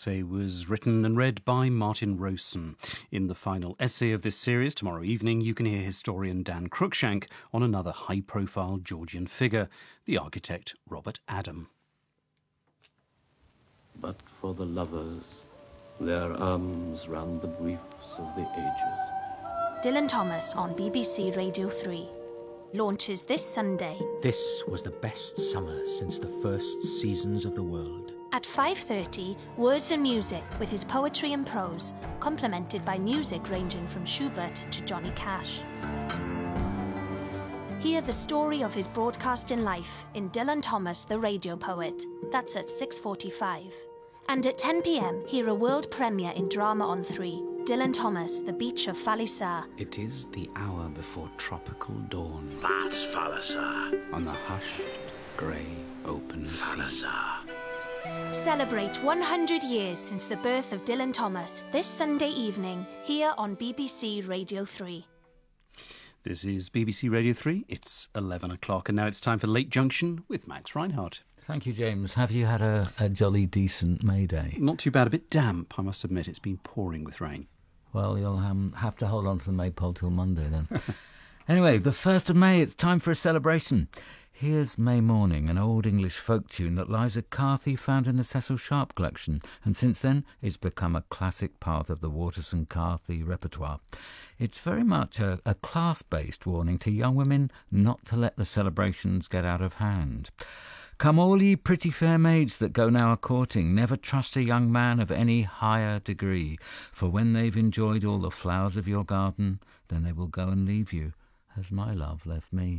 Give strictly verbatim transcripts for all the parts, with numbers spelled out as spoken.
essay was written and read by Martin Rowson. In the final essay of this series, tomorrow evening, you can hear historian Dan Cruikshank on another high-profile Georgian figure, the architect Robert Adam. But for the lovers, their arms round the briefs of the ages. Dylan Thomas on B B C Radio three. Launches this Sunday. This was the best summer since the first seasons of the world. At five thirty, Words and Music with his poetry and prose, complemented by music ranging from Schubert to Johnny Cash. Hear the story of his broadcasting life in Dylan Thomas, the Radio Poet. That's at six forty-five. And at ten p.m, hear a world premiere in Drama on three. Dylan Thomas, The Beach of Fallisar. It is the hour before tropical dawn. That's Fallisar. On the hushed, grey, open Fallisar. sea. Celebrate one hundred years since the birth of Dylan Thomas this Sunday evening here on B B C Radio three. This is B B C Radio three. It's eleven o'clock and now it's time for Late Junction with Max Reinhardt. Thank you, James. Have you had a, a jolly decent May Day? Not too bad. A bit damp, I must admit. It's been pouring with rain. Well, you'll um, have to hold on to the maypole till Monday then. Anyway, the first of May, it's time for a celebration. Here's May Morning, an old English folk tune that Liza Carthy found in the Cecil Sharp collection, and since then it's become a classic part of the Waterson-Carthy repertoire. It's very much a, a class-based warning to young women not to let the celebrations get out of hand. Come all ye pretty fair maids that go now a-courting, never trust a young man of any higher degree, for when they've enjoyed all the flowers of your garden, then they will go and leave you, as my love left me.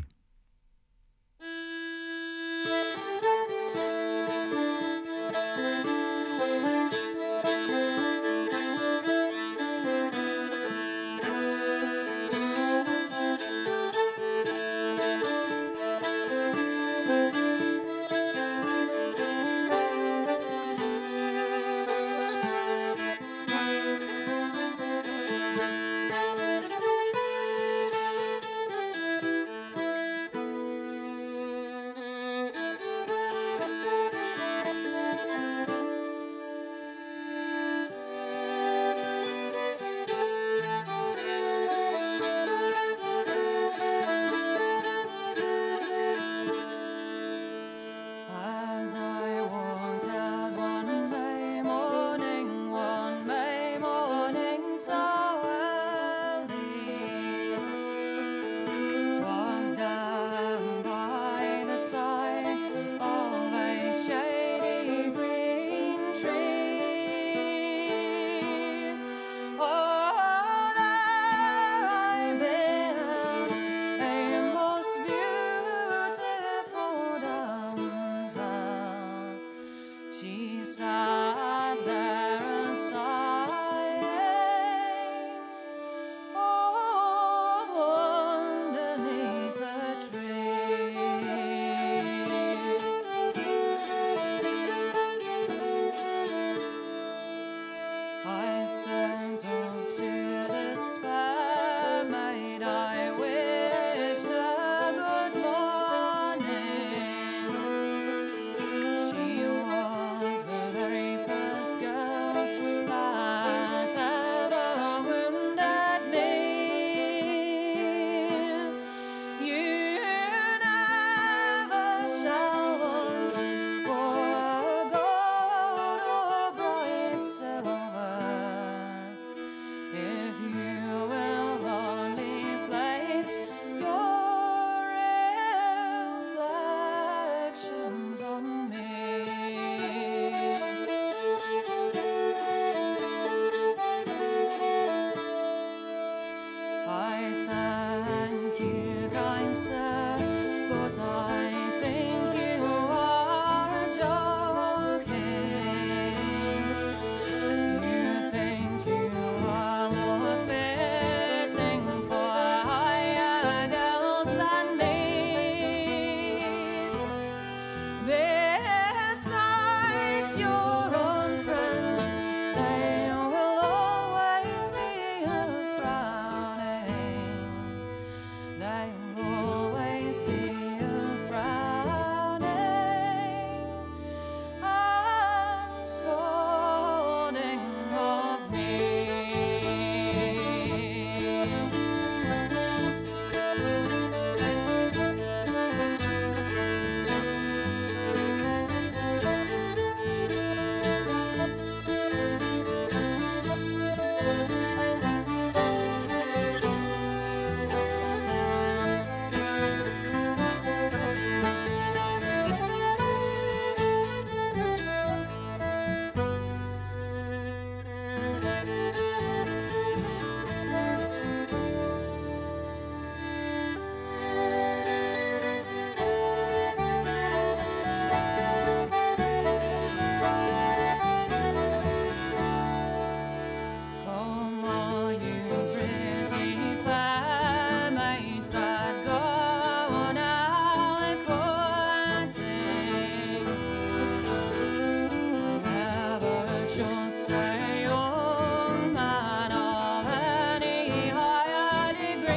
a young man of any higher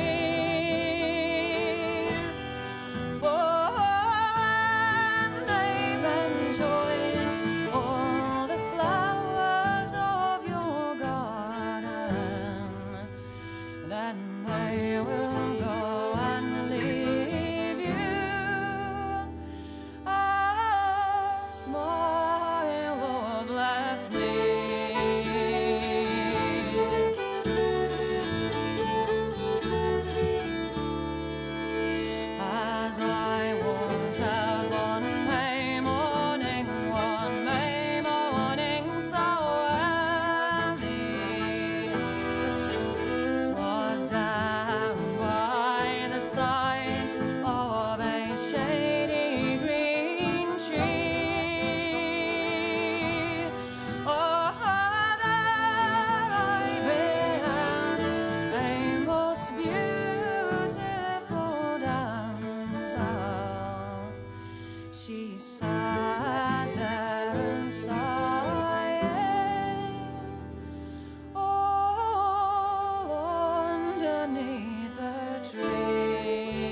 degree. For when they've enjoyed all the flowers of your garden, then they will go and leave you a smile of left me. As I walked out one May morning, one May morning so early, 'twas down by the side of a shady green tree. Oh, there I beheld a most beautiful damsel. She sat there and sighing, all underneath the tree.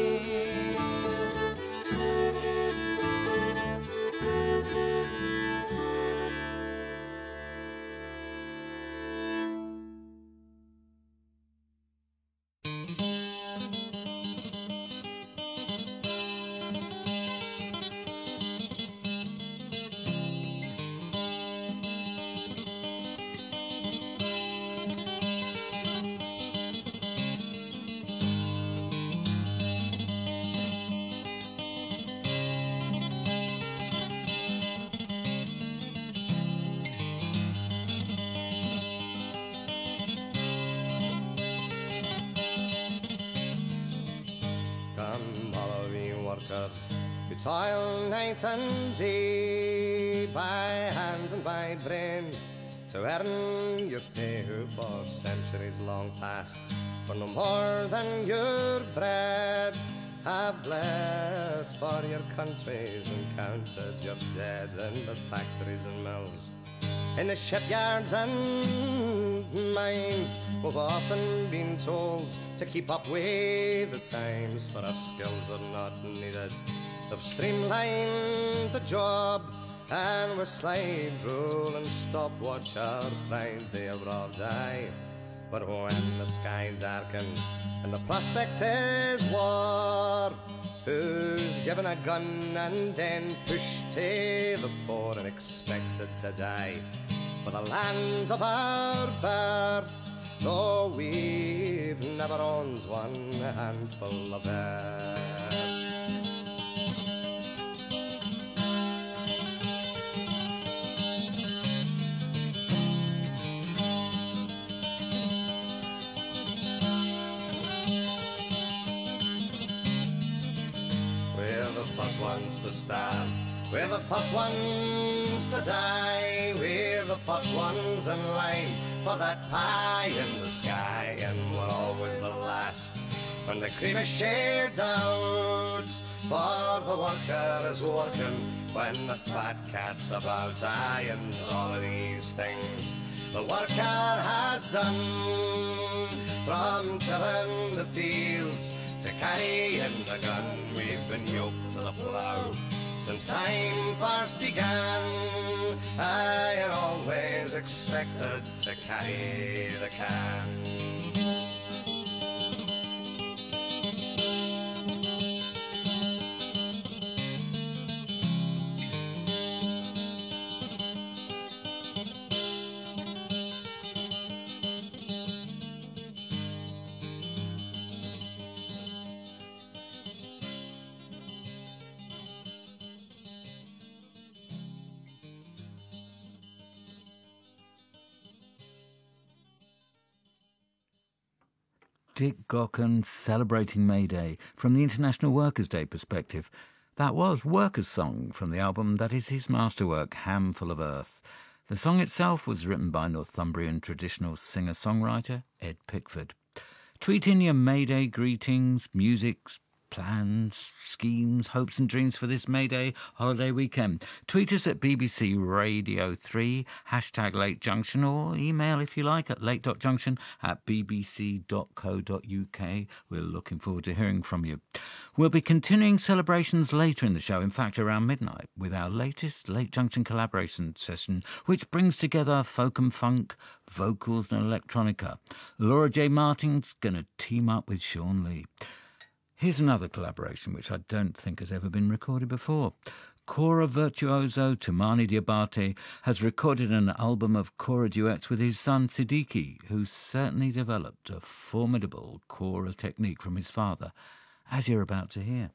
Come, all of you workers, who toil night and day, by hand and by brain, to earn your pay, who for centuries long past, for no more than your bread, have bled for your countries and counted your dead in the factories and mills, in the shipyards and mines. We've often been told to keep up with the times, but our skills are not needed. They've streamlined the job, and with slide rule and stopwatch our pride they have robbed. Aye, but when the sky darkens and the prospect is war, who's given a gun and then pushed to the fore and expected to die for the land of our birth, though we've never owned one handful of earth? We're the first ones to starve, we're the first ones to die, we're the first ones in line for that pie in the sky, and we're always the last when the cream is shared out, for the worker is working when the fat cat's about. Aye, and all of these things the worker has done, from tilling the fields to carrying the gun. We've been yoked to the plough since time first began, aye, and always expected to carry the can. Dick Gaughan celebrating May Day from the International Workers' Day perspective. That was Workers' Song from the album that is his masterwork, Ham Full of Earth. The song itself was written by Northumbrian traditional singer-songwriter Ed Pickford. Tweet in your May Day greetings, music, plans, schemes, hopes and dreams for this May Day holiday weekend. Tweet us at B B C Radio three, hashtag Late Junction, or email if you like at late.junction at bbc.co.uk. We're looking forward to hearing from you. We'll be continuing celebrations later in the show, in fact around midnight, with our latest Late Junction collaboration session, which brings together folk and funk, vocals and electronica. Laura J. Martin's going to team up with Sean Lee. Here's another collaboration which I don't think has ever been recorded before. Kora virtuoso Tumani Diabate has recorded an album of kora duets with his son Siddiqui, who's certainly developed a formidable kora technique from his father, as you're about to hear.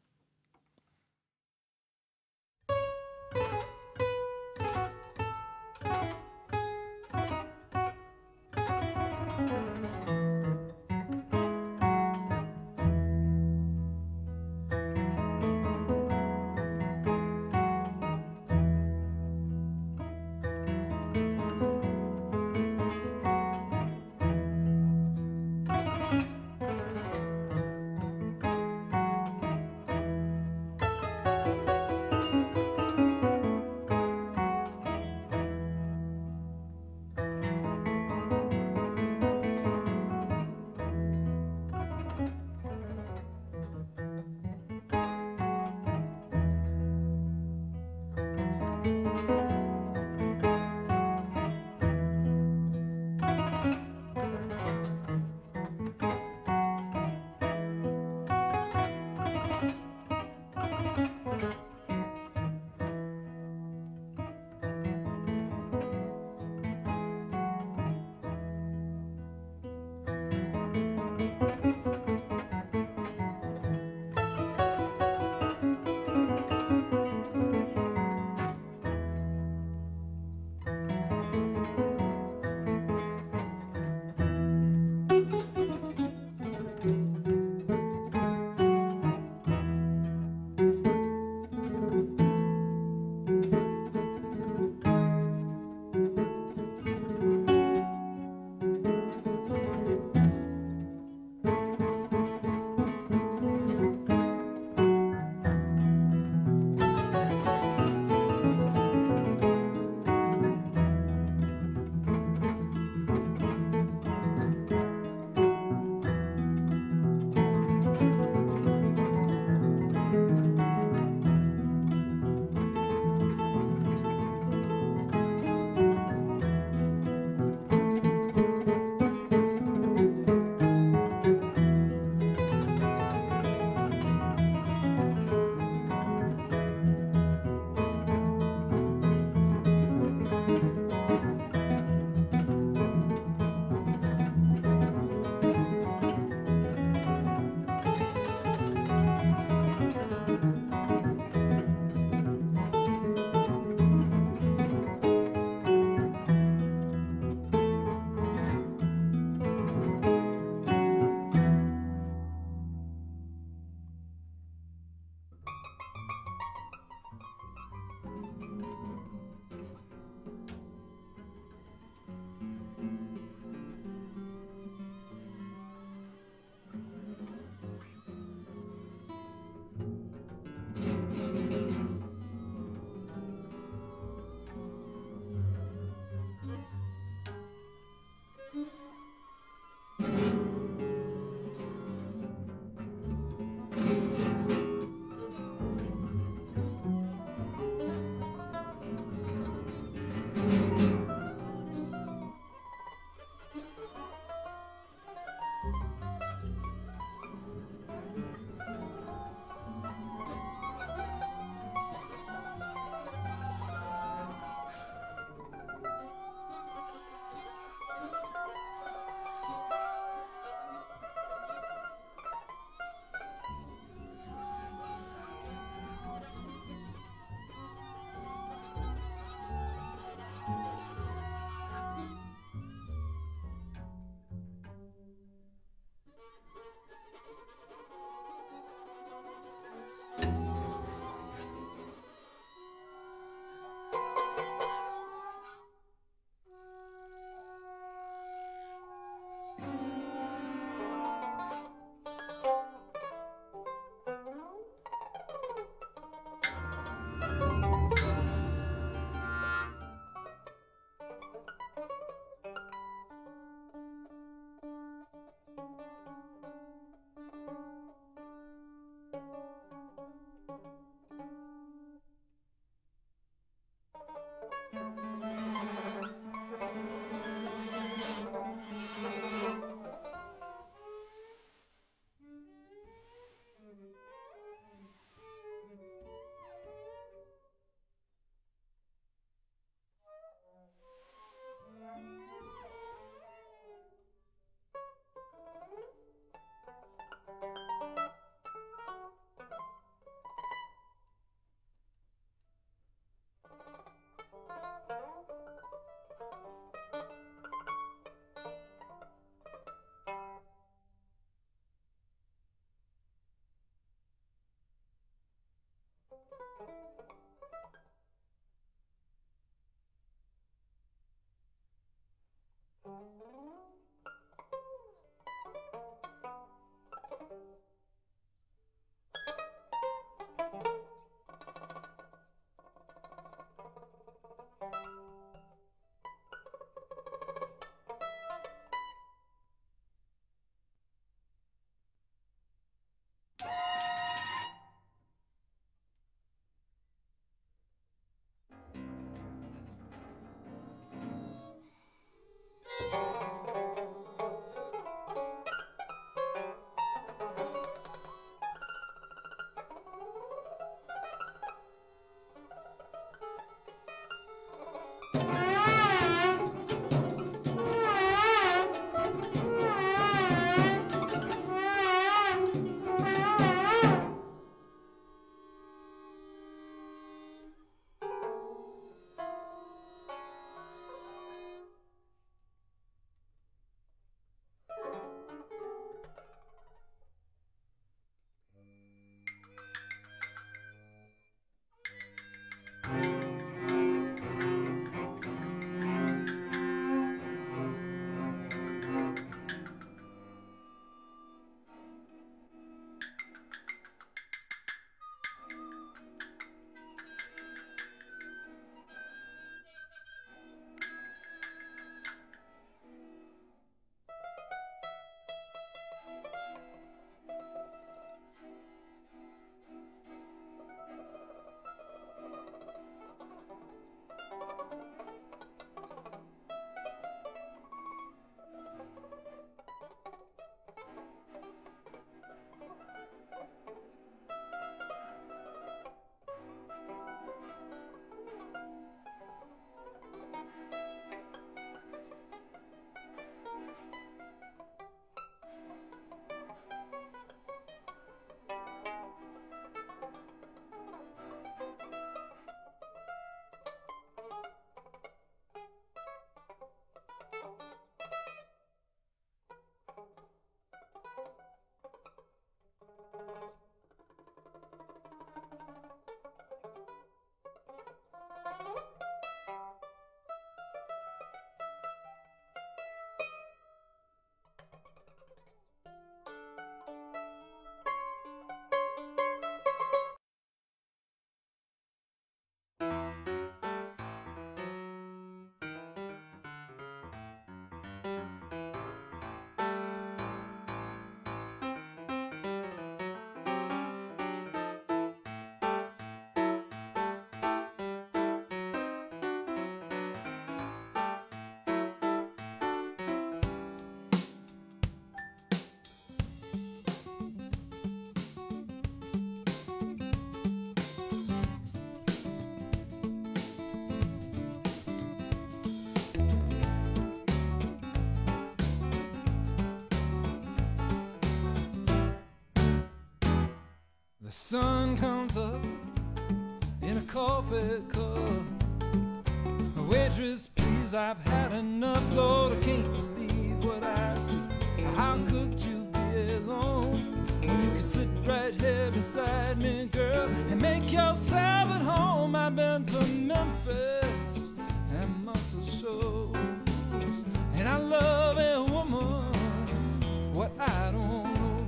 The sun comes up in a coffee cup. Waitress, please, I've had enough. Lord, I can't believe what I see. How could you be alone when you could sit right here beside me, girl, and make yourself at home? I've been to Memphis and muscle shows, and I love a woman, what I don't know.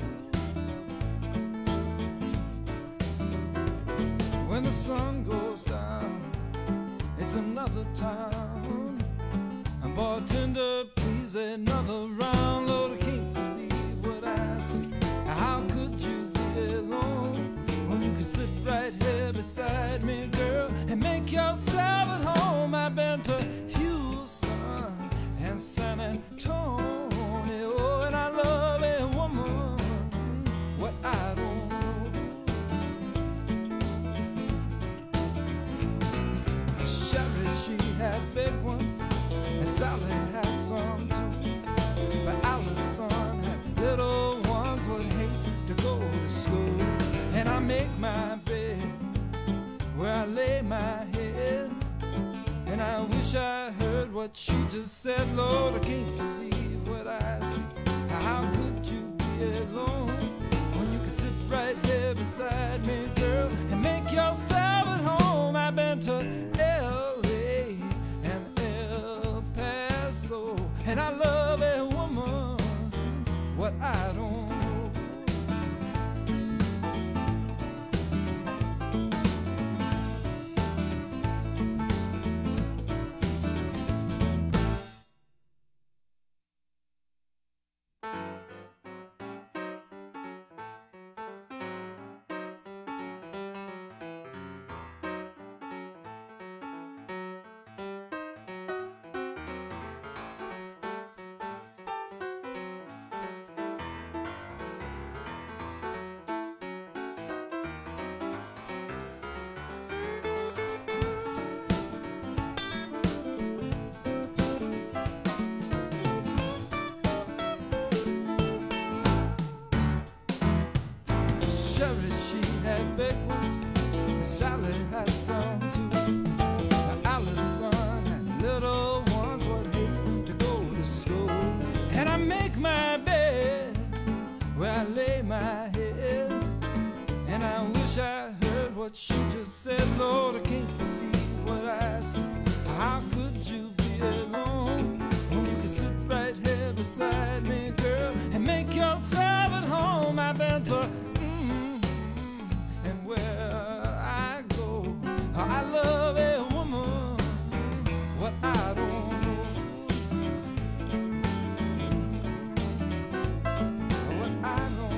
When the sun goes down, it's another town. And bartender, please, another round. Lord, I can't believe what I see. How could you be alone when you could sit right here beside me, girl, and make yourself at home? I've been to Houston and San Antonio, and I love a woman, what I don't know. Sherry, she had big ones, and Sally had some too. But Allison had little ones would hate to go to school. And I make my bed where I lay my head, and I wish I heard what she just said. Lord, I can't believe what I see. How could you be alone when you could sit right there beside me, girl, and make yourself at home? I've been to L A and El Paso, and I love a woman, what I don't know. Sherry, she had big ones, and Sally had some too. But Allison had little ones would hate to go to school. And I make my bed where I lay my head, and I wish I heard what she just said. Lord, I can't believe what I see. How could you be alone when you could sit right here beside me, girl, and make yourself at home? I've been to where I go, I love a woman, what I don't know, what I know.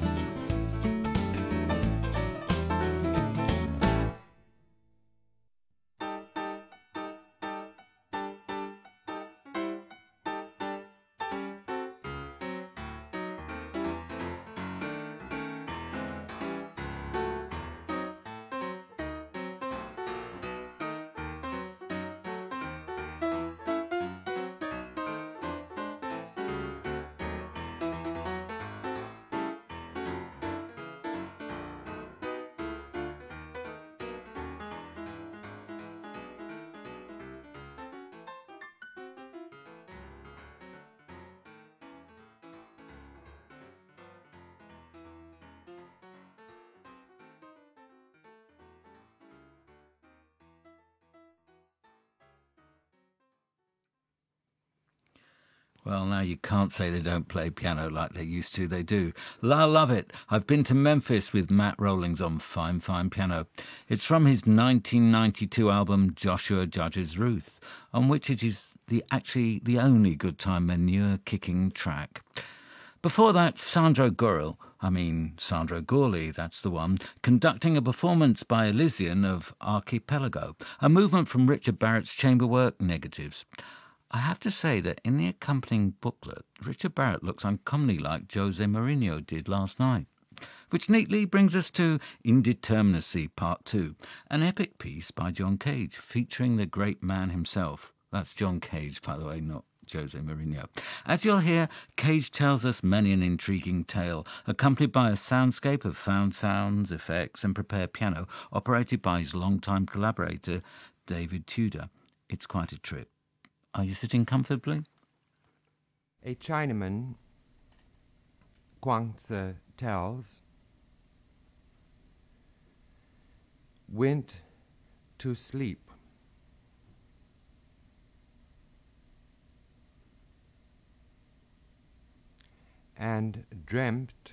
Well, now you can't say they don't play piano like they used to. They do. I love it. I've been to Memphis with Matt Rollings on Fine Fine Piano. It's from his nineteen ninety-two album Joshua Judge's Ruth, on which it is the actually the only Good Time manure-kicking track. Before that, Sandro Gurel, I mean Sandro Gurley, that's the one, conducting a performance by Elysian of Archipelago, a movement from Richard Barrett's chamber work, Negatives. I have to say that in the accompanying booklet, Richard Barrett looks uncommonly like Jose Mourinho did last night. Which neatly brings us to Indeterminacy Part two, an epic piece by John Cage featuring the great man himself. That's John Cage, by the way, not Jose Mourinho. As you'll hear, Cage tells us many an intriguing tale, accompanied by a soundscape of found sounds, effects and prepared piano, operated by his longtime collaborator, David Tudor. It's quite a trip. Are you sitting comfortably? A Chinaman, Guangzi tells, went to sleep. And dreamt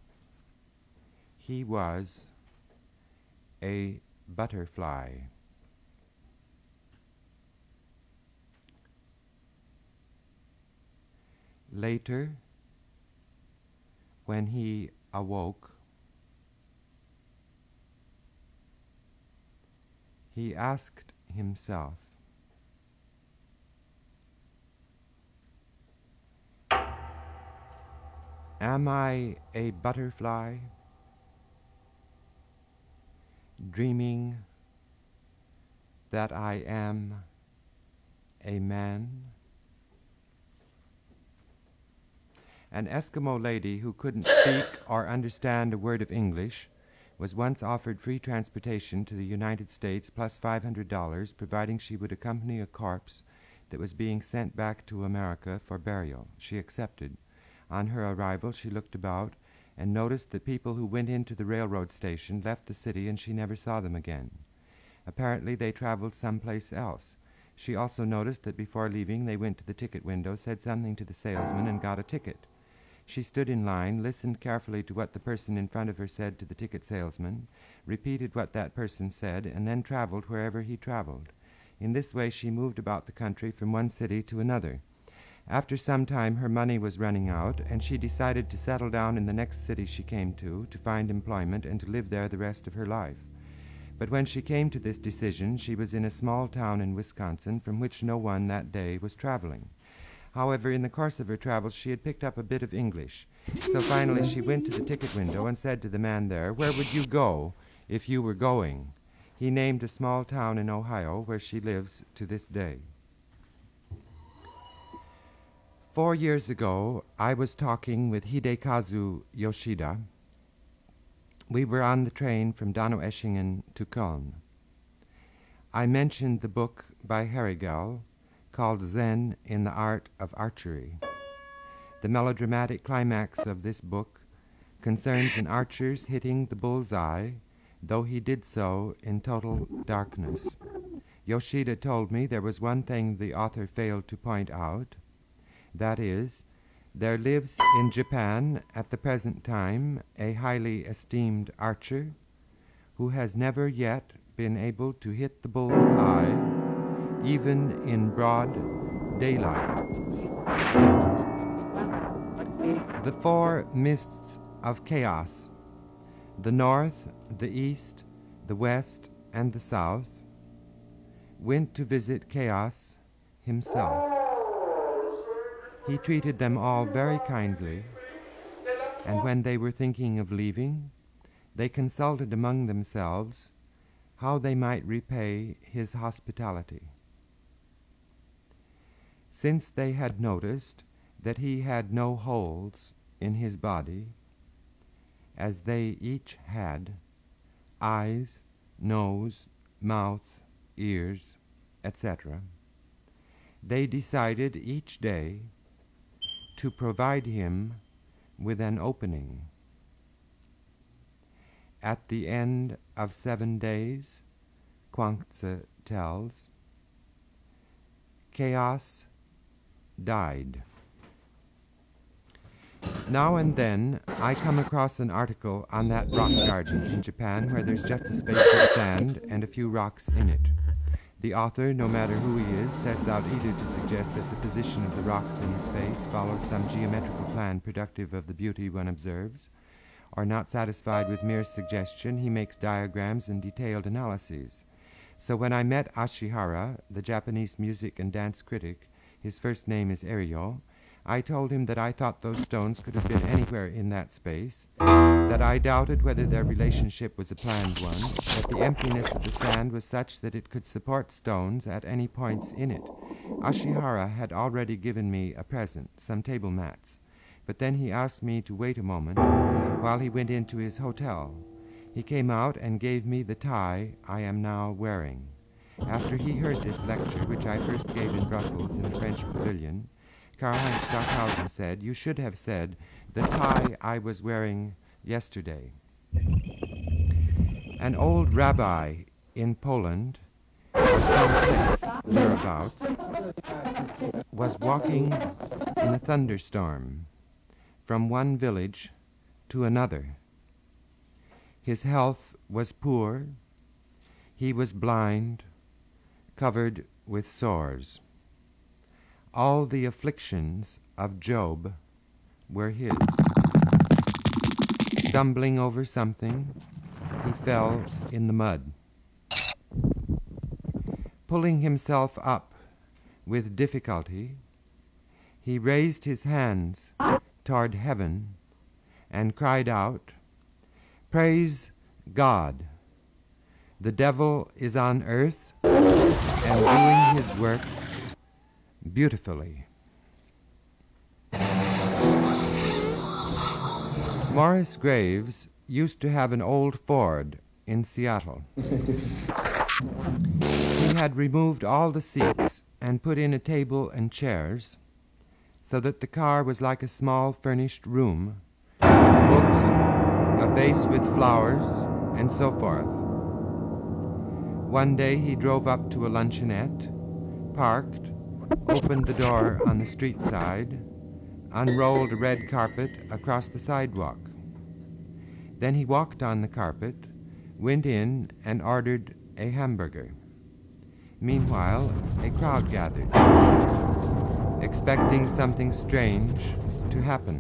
he was a butterfly. Later, when he awoke, he asked himself, am I a butterfly, dreaming that I am a man? An Eskimo lady who couldn't speak or understand a word of English was once offered free transportation to the United States plus five hundred dollars, providing she would accompany a corpse that was being sent back to America for burial. She accepted. On her arrival, she looked about and noticed that people who went into the railroad station left the city and she never saw them again. Apparently, they traveled someplace else. She also noticed that before leaving, they went to the ticket window, said something to the salesman, and got a ticket. She stood in line, listened carefully to what the person in front of her said to the ticket salesman, repeated what that person said, and then traveled wherever he traveled. In this way, she moved about the country from one city to another. After some time, her money was running out, and she decided to settle down in the next city she came to, to find employment and to live there the rest of her life. But when she came to this decision, she was in a small town in Wisconsin from which no one that day was traveling. However, in the course of her travels, she had picked up a bit of English. So finally, she went to the ticket window and said to the man there, "Where would you go if you were going?" He named a small town in Ohio where she lives to this day. Four years ago, I was talking with Hidekazu Yoshida. We were on the train from Donaueschingen to Köln. I mentioned the book by Herigel called Zen in the Art of Archery. The melodramatic climax of this book concerns an archer's hitting the bull's eye, though he did so in total darkness. Yoshida told me there was one thing the author failed to point out. That is, there lives in Japan at the present time a highly esteemed archer who has never yet been able to hit the bull's eye, even in broad daylight. The four mists of chaos, the north, the east, the west, and the south, went to visit Chaos himself. He treated them all very kindly, and when they were thinking of leaving, they consulted among themselves how they might repay his hospitality. Since they had noticed that he had no holes in his body, as they each had eyes, nose, mouth, ears, et cetera, they decided each day to provide him with an opening. At the end of seven days, Guangzi tells, Chaos died. Now and then, I come across an article on that rock garden in Japan where there's just a space of sand and a few rocks in it. The author, no matter who he is, sets out either to suggest that the position of the rocks in the space follows some geometrical plan productive of the beauty one observes, or not satisfied with mere suggestion, he makes diagrams and detailed analyses. So when I met Ashihara, the Japanese music and dance critic, his first name is Erio, I told him that I thought those stones could have been anywhere in that space, that I doubted whether their relationship was a planned one, that the emptiness of the sand was such that it could support stones at any points in it. Ashihara had already given me a present, some table mats, but then he asked me to wait a moment while he went into his hotel. He came out and gave me the tie I am now wearing. After he heard this lecture, which I first gave in Brussels in the French pavilion, Karl-Heinz Stockhausen said, "You should have said, the tie I was wearing yesterday." An old rabbi in Poland, or someplace thereabouts, was walking in a thunderstorm from one village to another. His health was poor. He was blind, covered with sores. All the afflictions of Job were his. Stumbling over something, he fell in the mud. Pulling himself up with difficulty, he raised his hands toward heaven and cried out, "Praise God! The devil is on earth and doing his work beautifully." Morris Graves used to have an old Ford in Seattle. He had removed all the seats and put in a table and chairs so that the car was like a small furnished room, with books, a vase with flowers, and so forth. One day he drove up to a luncheonette, parked, opened the door on the street side, unrolled a red carpet across the sidewalk. Then he walked on the carpet, went in, and ordered a hamburger. Meanwhile, a crowd gathered, expecting something strange to happen.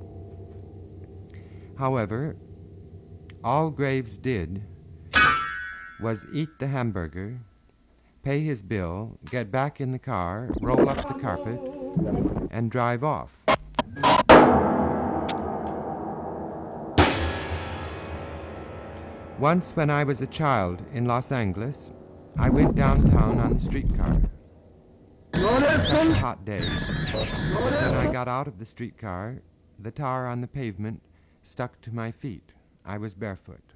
However, all Graves did was eat the hamburger, pay his bill, get back in the car, roll up the carpet, and drive off. Once when I was a child in Los Angeles, I went downtown on the streetcar. It was a hot day. When I got out of the streetcar, the tar on the pavement stuck to my feet. I was barefoot.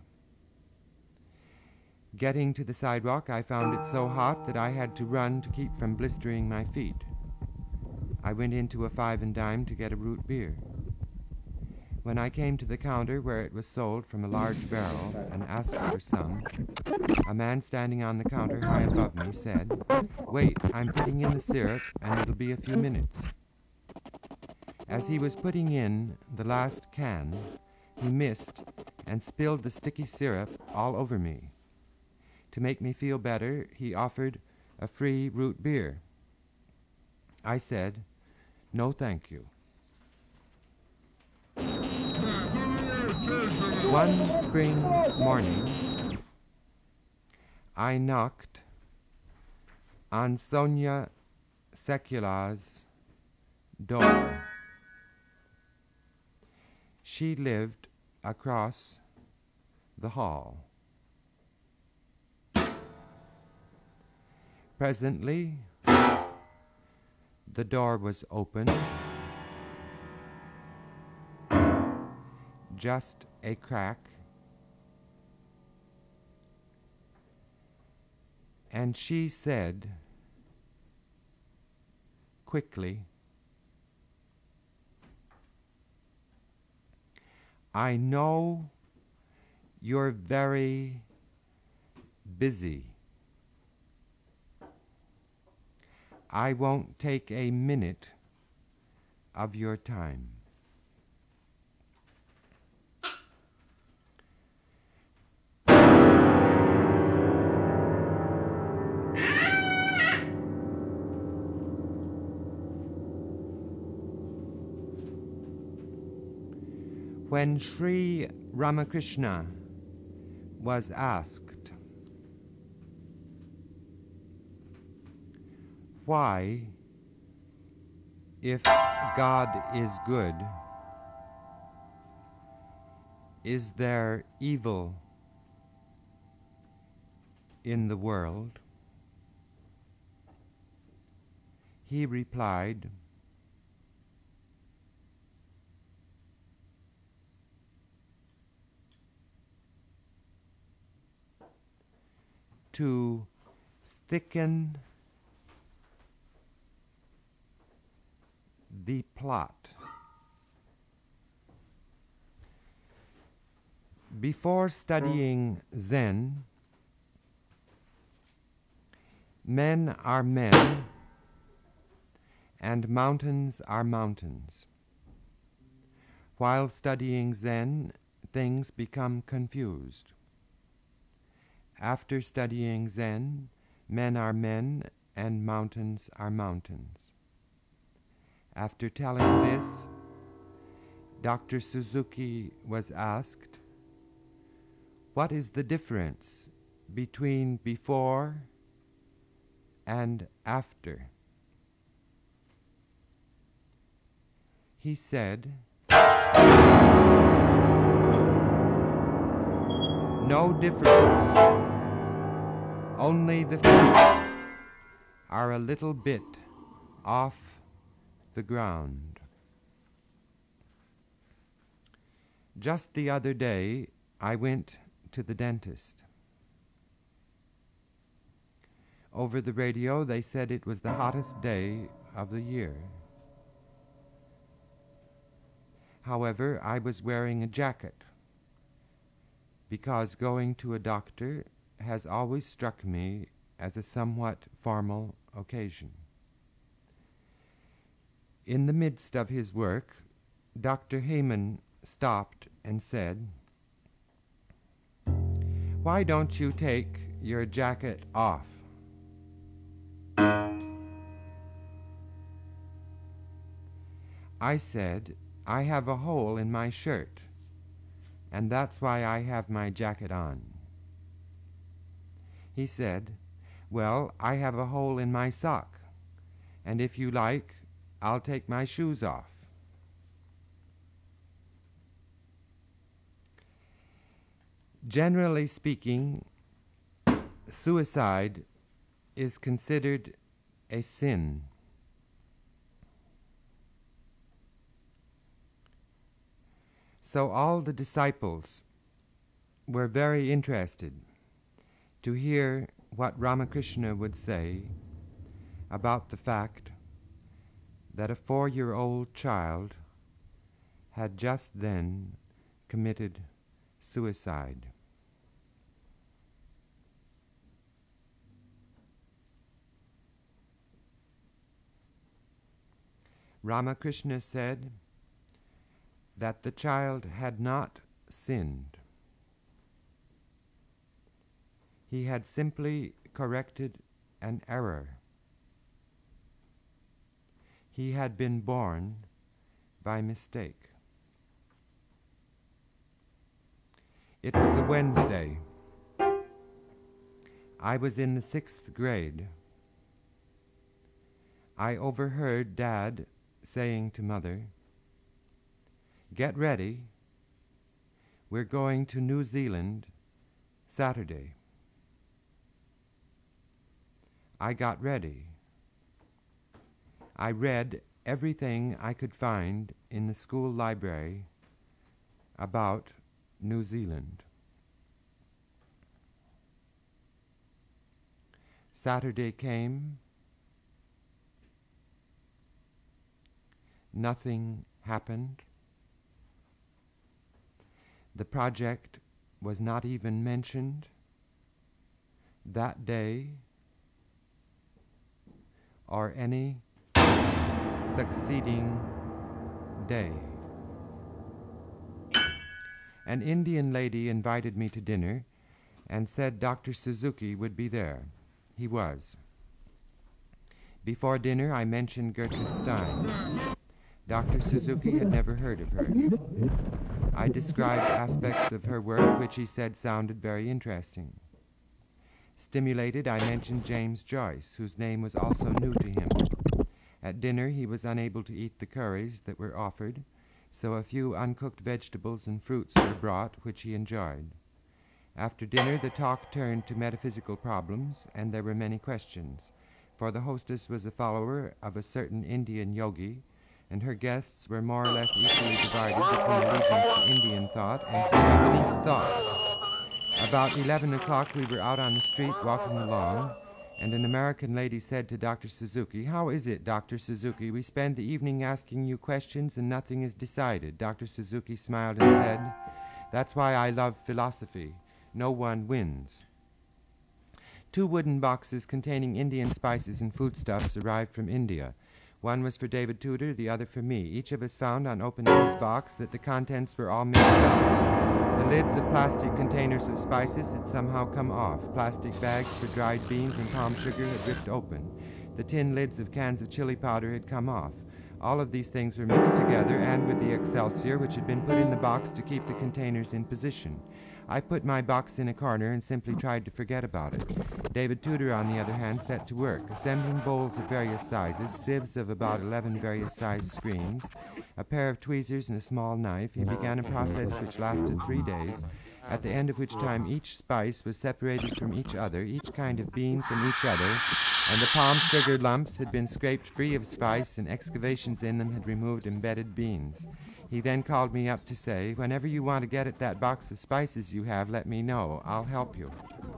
Getting to the sidewalk, I found it so hot that I had to run to keep from blistering my feet. I went into a five and dime to get a root beer. When I came to the counter where it was sold from a large barrel and asked for some, a man standing on the counter high above me said, "Wait, I'm putting in the syrup and it'll be a few minutes." As he was putting in the last can, he missed and spilled the sticky syrup all over me. To make me feel better, he offered a free root beer. I said, "No, thank you." One spring morning, I knocked on Sonia Sekula's door. She lived across the hall. Presently, the door was opened, just a crack, and she said quickly, "I know you're very busy. I won't take a minute of your time." When Sri Ramakrishna was asked why If God is good, is there evil in the world? He replied, to thicken the plot. Before studying Zen, men are men and mountains are mountains. While studying Zen, things become confused. After studying Zen, men are men and mountains are mountains. After telling this, Doctor Suzuki was asked, "What is the difference between before and after?" He said, "No difference. Only the feet are a little bit off the ground." Just the other day, I went to the dentist. Over the radio, they said it was the hottest day of the year. However, I was wearing a jacket because going to a doctor has always struck me as a somewhat formal occasion. In the midst of his work, Doctor Heyman stopped and said, "Why don't you take your jacket off?" I said, "I have a hole in my shirt, and that's why I have my jacket on." He said, "Well, I have a hole in my sock, and if you like, I'll take my shoes off." Generally speaking, suicide is considered a sin. So all the disciples were very interested to hear what Ramakrishna would say about the fact that a four-year-old child had just then committed suicide. Ramakrishna said that the child had not sinned. He had simply corrected an error. He had been born by mistake. It was a Wednesday. I was in the sixth grade. I overheard Dad saying to Mother, "Get ready. We're going to New Zealand Saturday." I got ready. I read everything I could find in the school library about New Zealand. Saturday came. Nothing happened. The project was not even mentioned that day or any succeeding day. An Indian lady invited me to dinner and said Doctor Suzuki would be there. He was. Before dinner, I mentioned Gertrude Stein. Doctor Suzuki had never heard of her. I described aspects of her work which he said sounded very interesting. Stimulated, I mentioned James Joyce, whose name was also new to him. At dinner he was unable to eat the curries that were offered, so a few uncooked vegetables and fruits were brought, which he enjoyed. After dinner the talk turned to metaphysical problems, and there were many questions, for the hostess was a follower of a certain Indian yogi, and her guests were more or less equally divided between allegiance to Indian thought and to Japanese thought. About eleven o'clock we were out on the street walking along, and an American lady said to Doctor Suzuki, "How is it, Doctor Suzuki? We spend the evening asking you questions and nothing is decided." Doctor Suzuki smiled and said, "That's why I love philosophy. No one wins." Two wooden boxes containing Indian spices and foodstuffs arrived from India. One was for David Tudor, the other for me. Each of us found on opening his box that the contents were all mixed up. The lids of plastic containers of spices had somehow come off. Plastic bags for dried beans and palm sugar had ripped open. The tin lids of cans of chili powder had come off. All of these things were mixed together, and with the Excelsior, which had been put in the box to keep the containers in position. I put my box in a corner and simply tried to forget about it. David Tudor, on the other hand, set to work, assembling bowls of various sizes, sieves of about eleven various sized screens, a pair of tweezers and a small knife. He began a process which lasted three days, at the end of which time each spice was separated from each other, each kind of bean from each other, and the palm sugar lumps had been scraped free of spice, and excavations in them had removed embedded beans. He then called me up to say, "Whenever you want to get at that box of spices you have, let me know. I'll help you."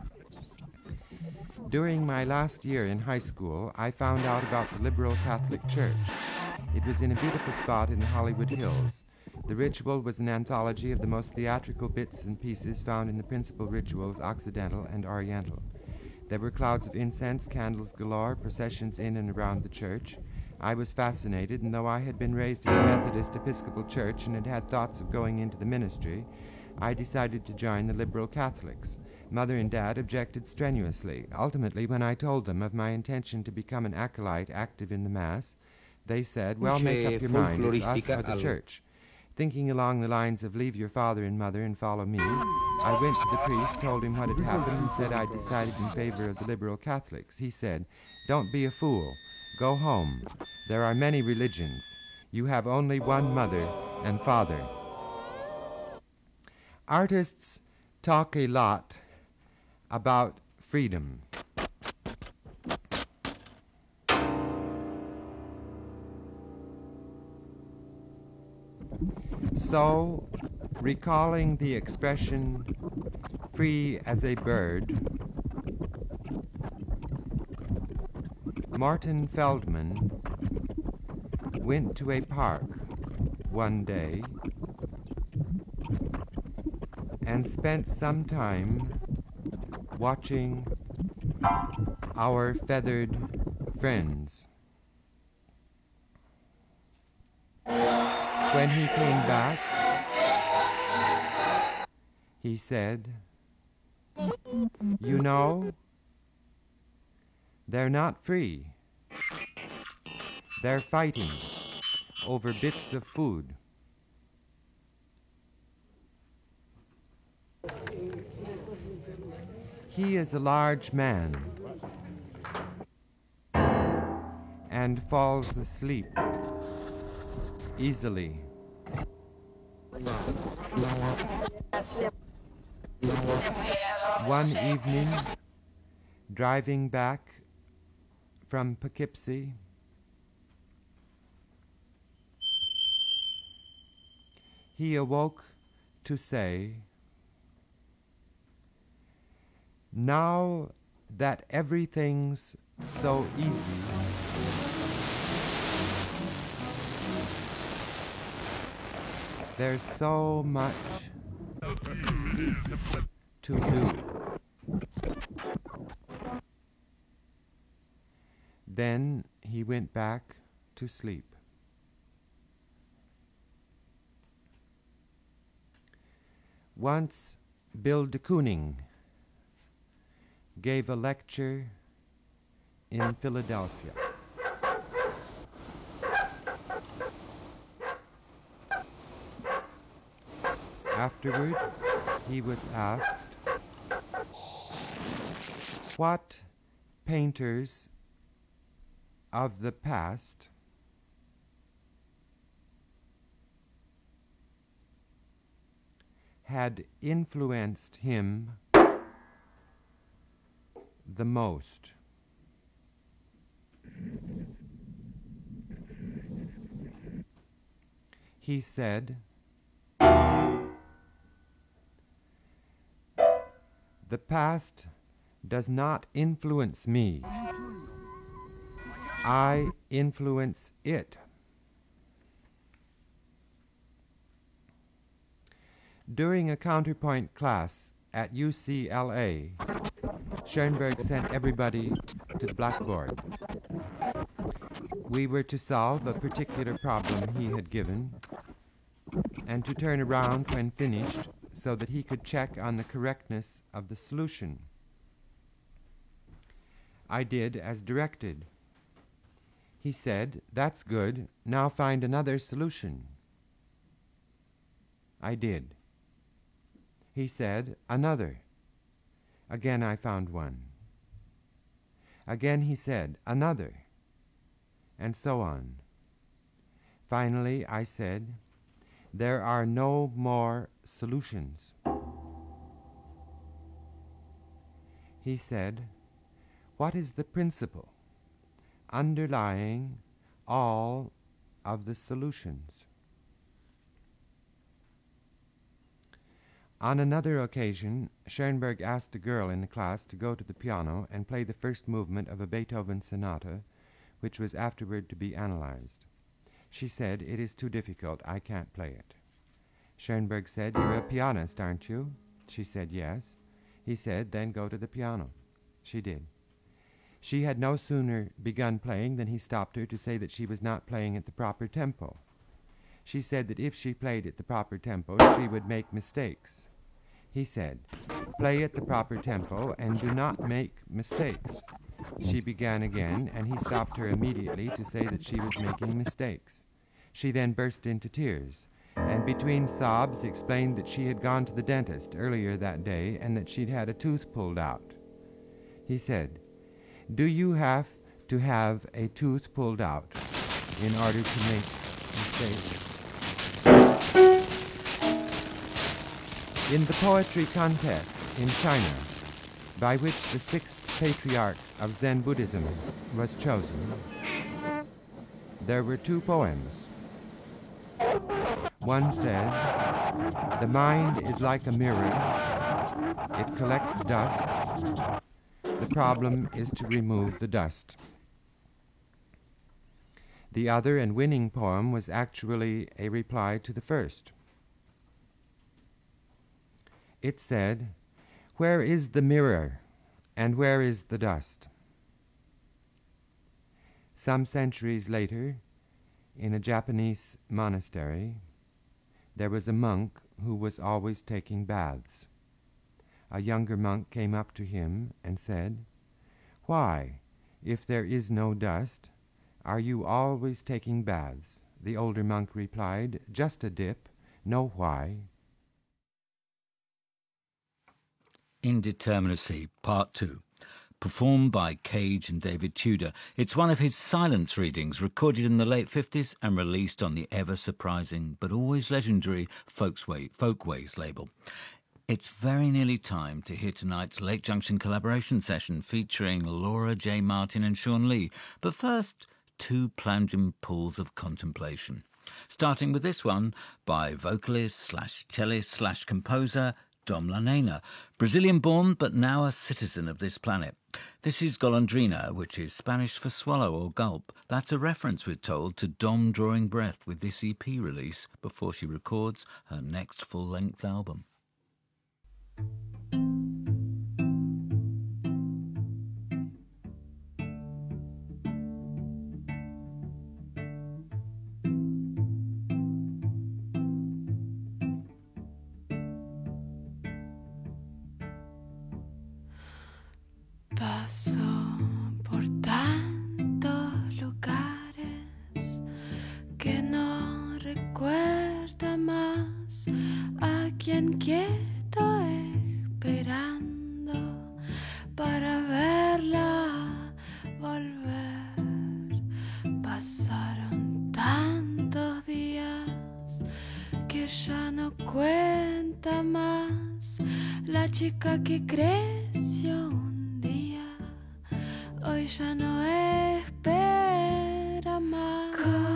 During my last year in high school, I found out about the Liberal Catholic Church. It was in a beautiful spot in the Hollywood Hills. The ritual was an anthology of the most theatrical bits and pieces found in the principal rituals, Occidental and Oriental. There were clouds of incense, candles galore, processions in and around the church. I was fascinated, and though I had been raised in the Methodist Episcopal Church and had had thoughts of going into the ministry, I decided to join the Liberal Catholics. Mother and Dad objected strenuously. Ultimately, when I told them of my intention to become an acolyte active in the Mass, they said, "Well, make up your mind, it's us or the church." Thinking along the lines of leave your father and mother and follow me, I went to the priest, told him what had happened, and said I'd decided in favor of the Liberal Catholics. He said, "Don't be a fool. Go home. There are many religions. You have only one mother and father." Artists talk a lot about freedom. So, recalling the expression "free as a bird," Martin Feldman went to a park one day and spent some time watching our feathered friends. When he came back, he said, "You know, they're not free. They're fighting over bits of food." He is a large man and falls asleep easily. One evening, driving back from Poughkeepsie, he awoke to say, "Now that everything's so easy, there's so much to do." Then he went back to sleep. Once Bill de Kooning gave a lecture in Philadelphia. Afterward, he was asked, "What painters of the past had influenced him the most? He said, "The past does not influence me. I influence it." During a counterpoint class at U C L A, Schoenberg sent everybody to the blackboard. We were to solve a particular problem he had given and to turn around when finished so that he could check on the correctness of the solution. I did as directed. He said, "That's good. Now find another solution." I did. He said, "Another." Again I found one. Again he said, "Another," and so on. Finally I said, "There are no more solutions." He said, "What is the principle underlying all of the solutions?" On another occasion, Schoenberg asked a girl in the class to go to the piano and play the first movement of a Beethoven sonata, which was afterward to be analyzed. She said, "It is too difficult, I can't play it." Schoenberg said, "You're a pianist, aren't you?" She said, "Yes." He said, "Then go to the piano." She did. She had no sooner begun playing than he stopped her to say that she was not playing at the proper tempo. She said that if she played at the proper tempo, she would make mistakes. He said, "Play at the proper tempo and do not make mistakes." She began again, and he stopped her immediately to say that she was making mistakes. She then burst into tears, and between sobs explained that she had gone to the dentist earlier that day and that she'd had a tooth pulled out. He said, "Do you have to have a tooth pulled out in order to make mistakes?" In the poetry contest in China, by which the sixth patriarch of Zen Buddhism was chosen, there were two poems. One said, "The mind is like a mirror. It collects dust. The problem is to remove the dust." The other and winning poem was actually a reply to the first. It said, "Where is the mirror and where is the dust?" Some centuries later, in a Japanese monastery, there was a monk who was always taking baths. A younger monk came up to him and said, "Why, if there is no dust, are you always taking baths?" The older monk replied, "Just a dip, no why." Indeterminacy, Part two, performed by Cage and David Tudor. It's one of his silence readings, recorded in the late fifties and released on the ever-surprising but always legendary Folksway, Folkways label. It's very nearly time to hear tonight's Lake Junction collaboration session featuring Laura J. Martin and Sean Lee. But first, two plangent pools of contemplation. Starting with this one by vocalist slash cellist slash composer Dom Lanena, Brazilian-born but now a citizen of this planet. This is Golondrina, which is Spanish for swallow or gulp. That's a reference, we're told, to Dom drawing breath with this E P release before she records her next full-length album. Paso por tantos lugares que no recuerda más a quien quieto esperando para verla volver. Pasaron tantos días que ya no no cuenta más. La chica que creció un día, hoy ya no espera más.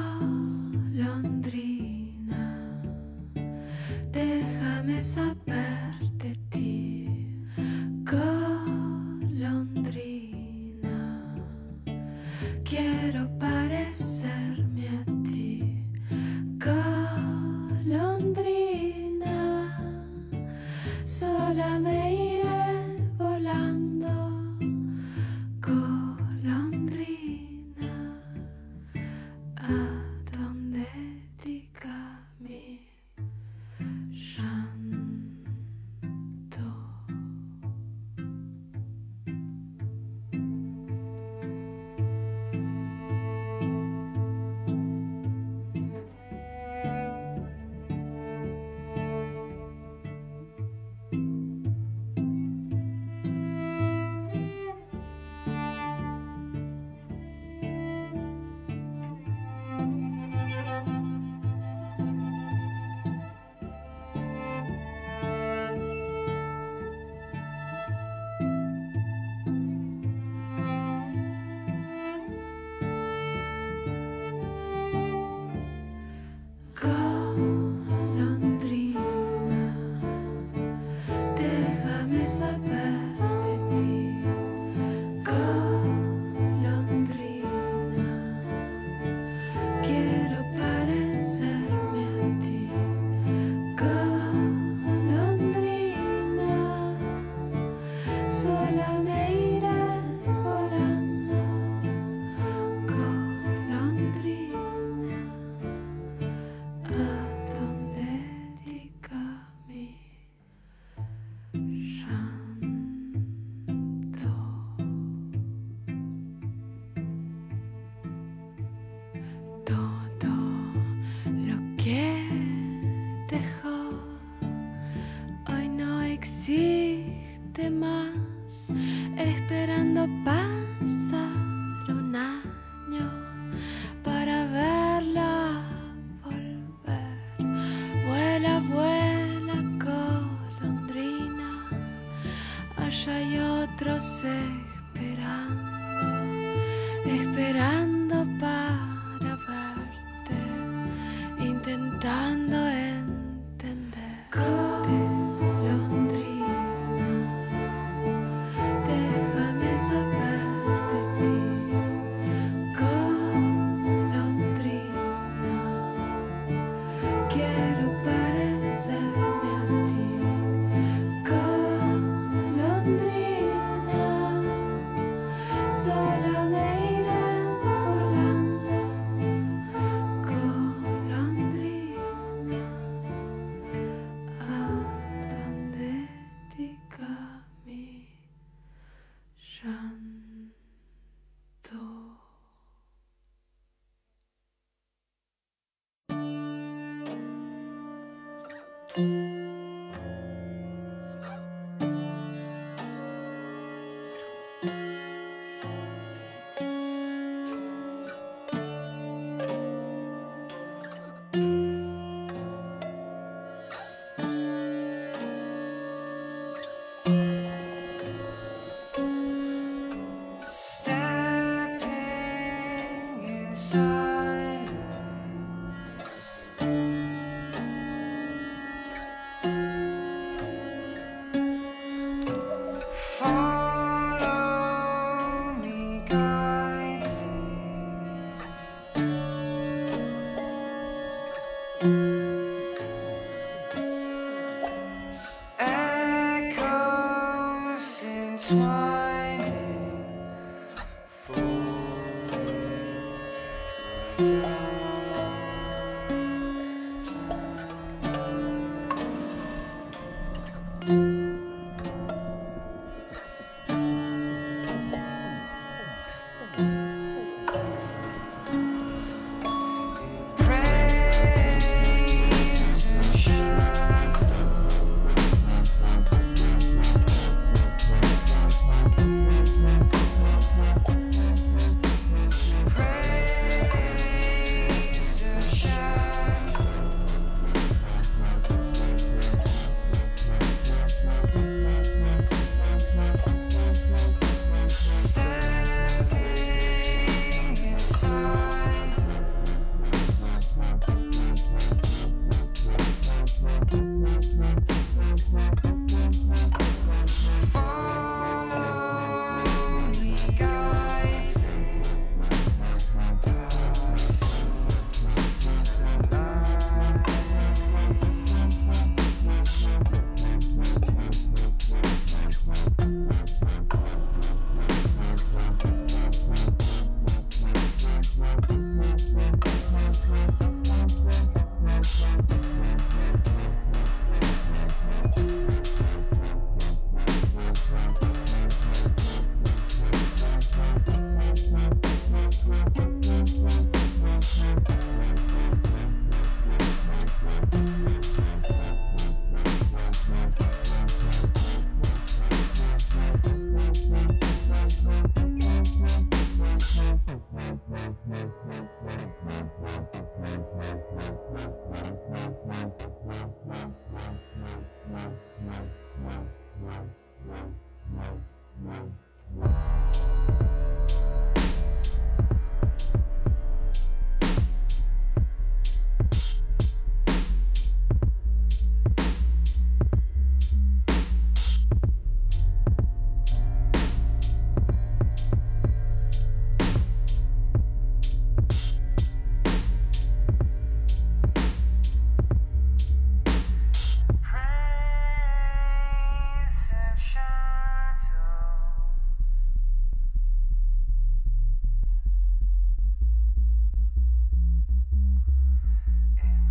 Golondrina, déjame saber de ti. Golondrina, quiero parecerme a ti. Golondrina, sola me iré volando. Golondrina, a donde diga mi llanto.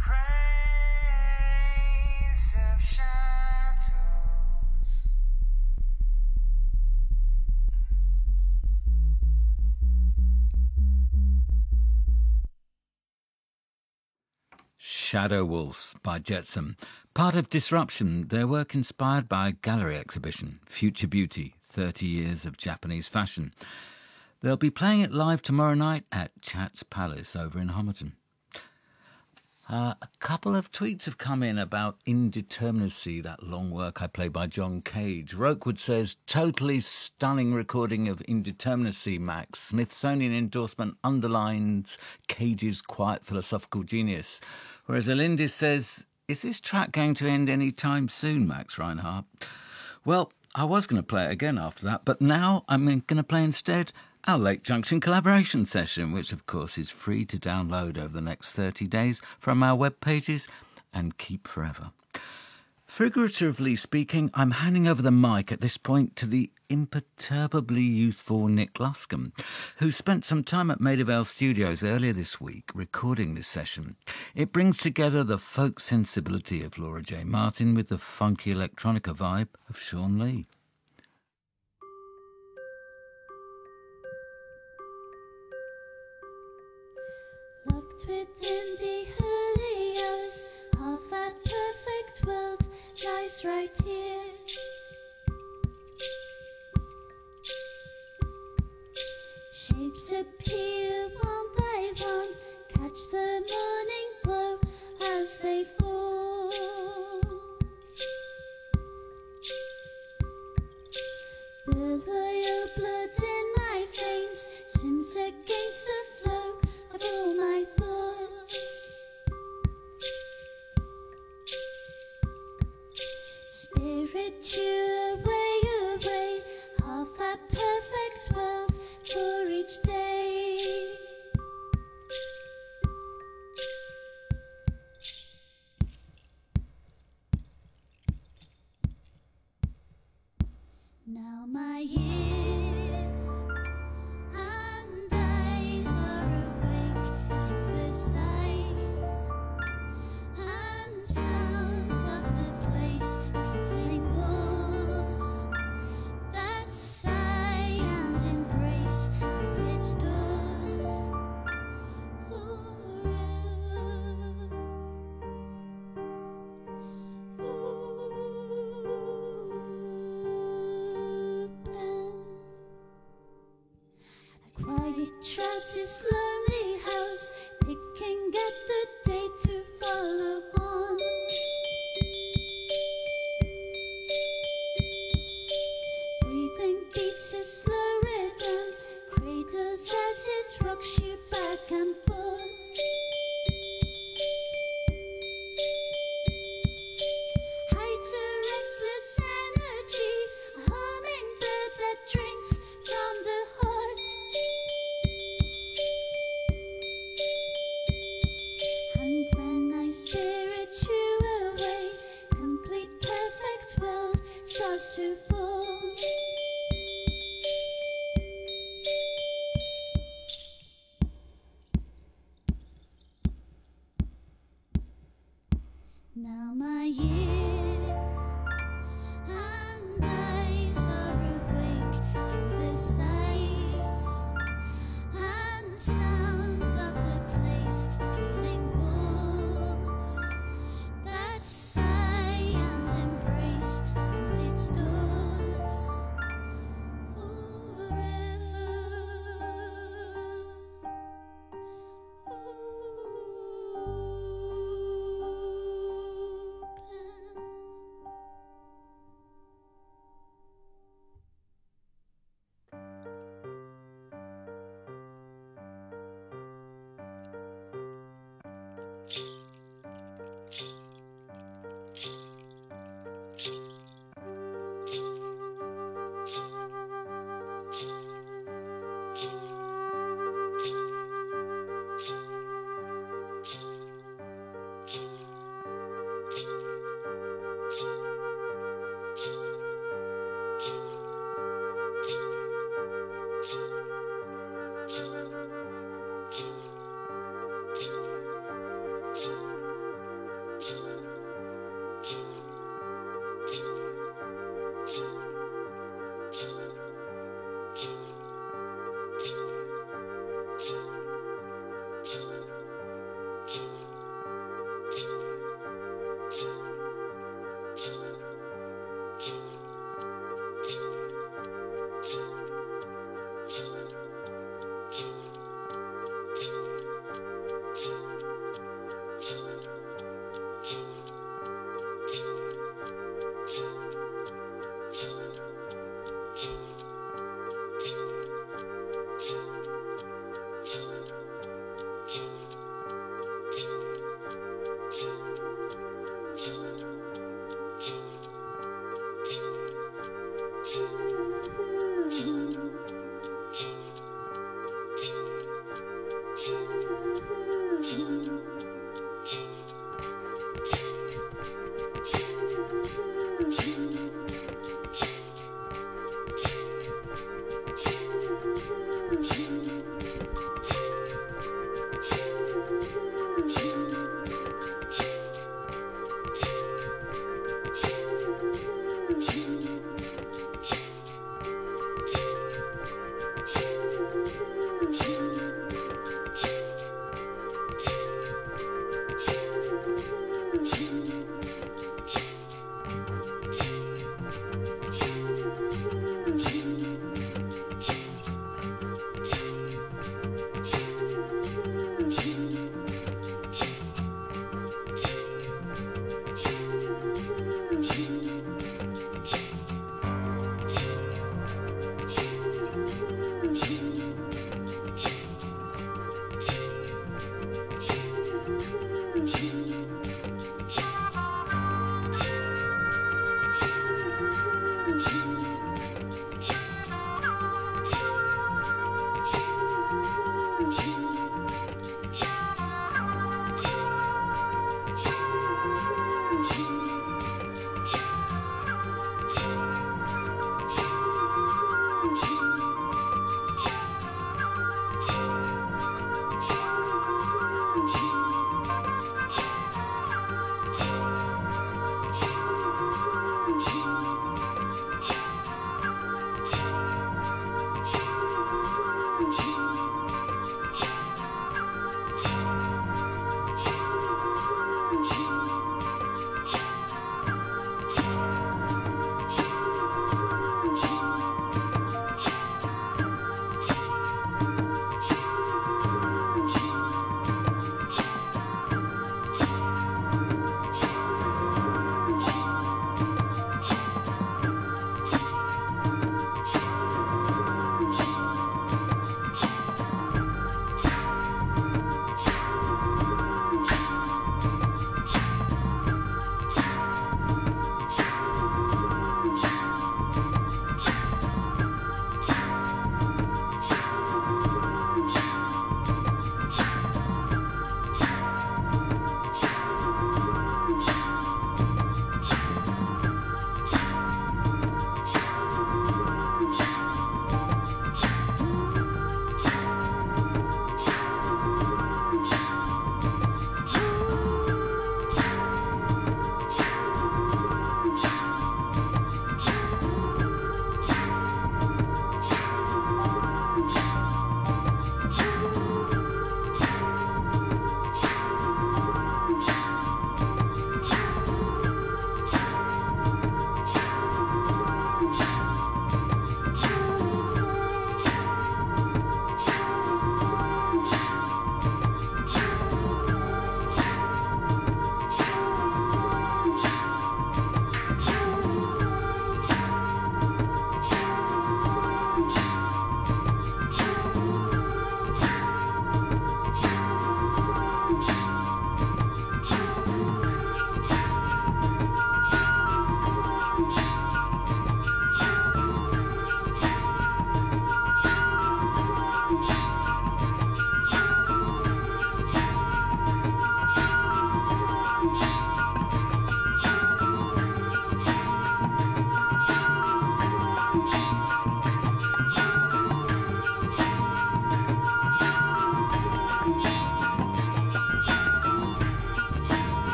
Praise of shadows. Shadow Wolves by Jetsam. Part of Disruption, their work inspired by a gallery exhibition, Future Beauty, thirty years of Japanese fashion. They'll be playing it live tomorrow night at Chat's Palace over in Homerton. Uh, a couple of tweets have come in about Indeterminacy, that long work I played by John Cage. Rokewood says, totally stunning recording of Indeterminacy, Max. Smithsonian endorsement underlines Cage's quiet philosophical genius. Whereas Alindis says, is this track going to end any time soon, Max Reinhardt? Well, I was going to play it again after that, but now I'm going to play instead our Lake Junction collaboration session, which of course is free to download over the next thirty days from our web pages and keep forever. Figuratively speaking, I'm handing over the mic at this point to the imperturbably youthful Nick Luscombe, who spent some time at Maida Vale Studios earlier this week recording this session. It brings together the folk sensibility of Laura J. Martin with the funky electronica vibe of Sean Lee. Locked within the early hours of that perfect world lies right here. Shapes appear one by one, catch the morning glow as they fall. The loyal blood in my veins swims against the flow of all my thoughts. Spiritual away, away of that perfect world for each day. Now my years and eyes are awake to the sights and sounds of the place, peeling walls that sigh and embrace and its doors forever. A quiet trust this lonely house, picking at the day to follow on. Breathing beats a slow rhythm, cradles as it rocks you back and forth. Hides a restless energy, a hummingbird that drinks from the heart. And when I spirit you away, complete perfect world starts to fall. Now my years and eyes are awake to the sights and sounds of the place, peeling walls that sigh and embrace and its doors forever. Thank you.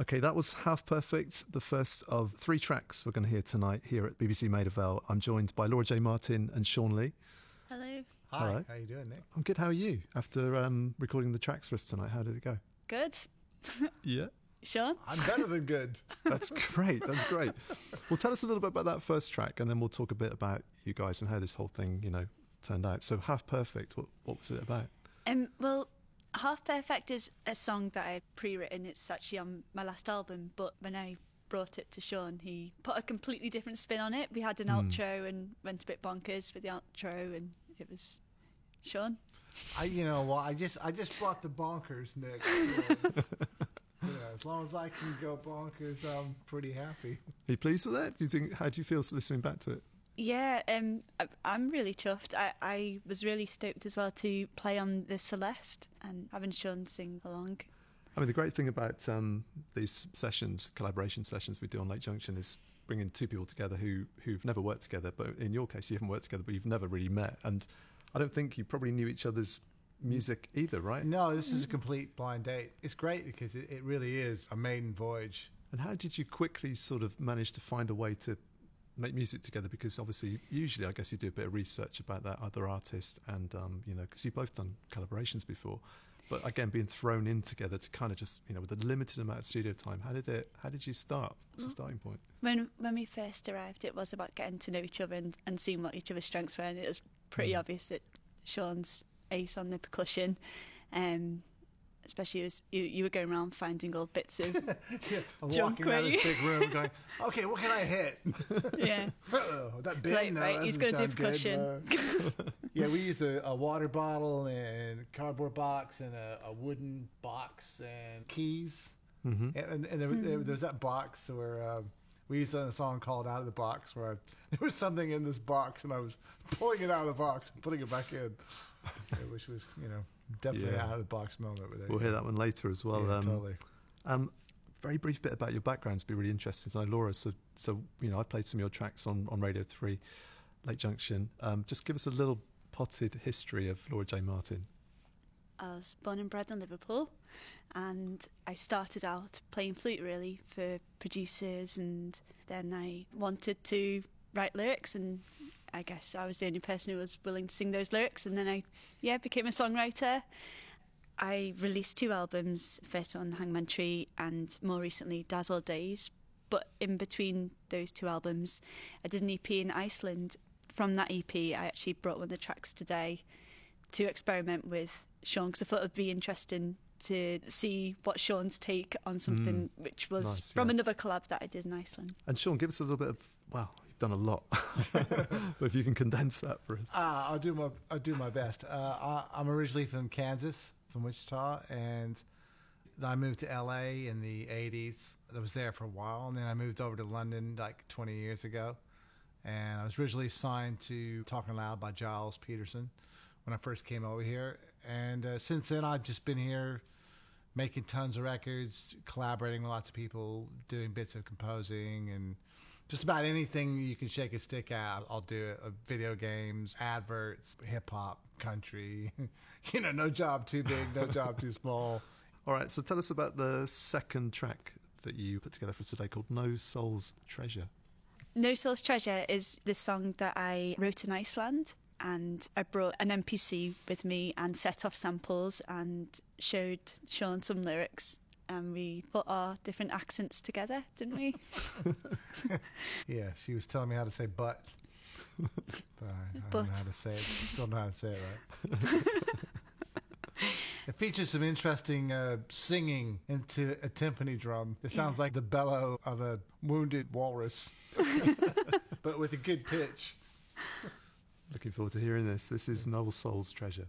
Okay, that was Half Perfect, the first of three tracks we're going to hear tonight here at B B C Maida Vale. I'm joined by Laura J. Martin and Sean Lee. Hello. Hi. Hello. How you doing, Nick? I'm good. How are you? After um, recording the tracks for us tonight, how did it go? Good. Yeah. Sean? I'm better than good. That's great. That's great. Well, tell us a little bit about that first track, and then we'll talk a bit about you guys and how this whole thing, you know, turned out. So, Half Perfect, what, what was it about? Um, well, Half Perfect is a song that I had pre-written. It's actually on my last album, but when I brought it to Sean, he put a completely different spin on it. We had an Mm. outro and went a bit bonkers with the outro, and it was Sean. I, you know what? I just, I just brought the bonkers, Nick. You know, it's- you know, as long as I can go bonkers, I'm pretty happy. Are you pleased with that? Do you think? How do you feel listening back to it? Yeah, um, I, I'm really chuffed. I, I was really stoked as well to play on the Celeste and having Sean sing along. I mean, the great thing about um, these sessions, collaboration sessions we do on Lake Junction, is bringing two people together who who've never worked together. But in your case, you haven't worked together, but you've never really met. And I don't think you probably knew each other's music either, right? No, this is a complete blind date. It's great because it, it really is a maiden voyage. And how did you quickly sort of manage to find a way to make music together? Because obviously, usually, I guess you do a bit of research about that other artist, and um, you know, because you've both done collaborations before. But again, being thrown in together to kind of just, you know, with a limited amount of studio time, how did it? How did you start? What's the starting point? When when we first arrived, it was about getting to know each other and, and seeing what each other's strengths were, and it was pretty Mm. obvious that Sean's ace on the percussion. Um, especially as you, you were going around finding all bits of Yeah, I'm junk, walking out of weren't this you? big room going, okay, what can I hit? Yeah. Uh-oh, that big? Like, no, right, that he's doesn't gonna do sound good. percussion. Uh, yeah, we used a, a water bottle and a cardboard box and a, a wooden box and keys. Mhm. And, and there, there, there's that box where uh, we used a song called Out of the Box, where I, there was something in this box and I was pulling it out of the box and putting it back in, which was, you know, definitely Yeah. an out of the box moment. With it. We'll hear that one later as well. Yeah, um, totally. Um, very brief bit about your backgrounds. Be really interesting to know, Laura. So, so you know, I played some of your tracks on, on Radio Three, Lake Junction. Um, just give us a little potted history of Laura J. Martin. I was born and bred in Liverpool, and I started out playing flute really for producers, and then I wanted to write lyrics, and I guess I was the only person who was willing to sing those lyrics, and then I yeah became a songwriter. I released two albums, first one Hangman Tree and more recently Dazzle Days, but in between those two albums I did an E P in Iceland. From that E P I actually brought one of the tracks today to experiment with Sean, because I thought it would be interesting to see what Sean's take on something Mm. which was Nice, from yeah. another collab that I did in Iceland. And Sean, give us a little bit of, wow, you've done a lot. But if you can condense that for us. Uh, I'll do my I'll do my best. Uh, I, I'm originally from Kansas, from Wichita, and I moved to L A in the eighties. I was there for a while, and then I moved over to London like twenty years ago. And I was originally signed to Talking Loud by Giles Peterson when I first came over here. And uh, since then, I've just been here making tons of records, collaborating with lots of people, doing bits of composing, and just about anything you can shake a stick at, I'll do it. Uh, video games, adverts, hip-hop, country. You know, no job too big, no job too small. All right, so tell us about the second track that you put together for us today called No Soul's Treasure. No Soul's Treasure is the song that I wrote in Iceland, and I brought an M P C with me and set off samples and showed Sean some lyrics, and we put our different accents together, didn't we? Yeah, she was telling me how to say but. But I, I don't But. know how to say it. Still know how to say it right. It features some interesting uh, singing into a timpani drum. It sounds like the bellow of a wounded walrus, but with a good pitch. Looking forward to hearing this. This is No Soul's Treasure.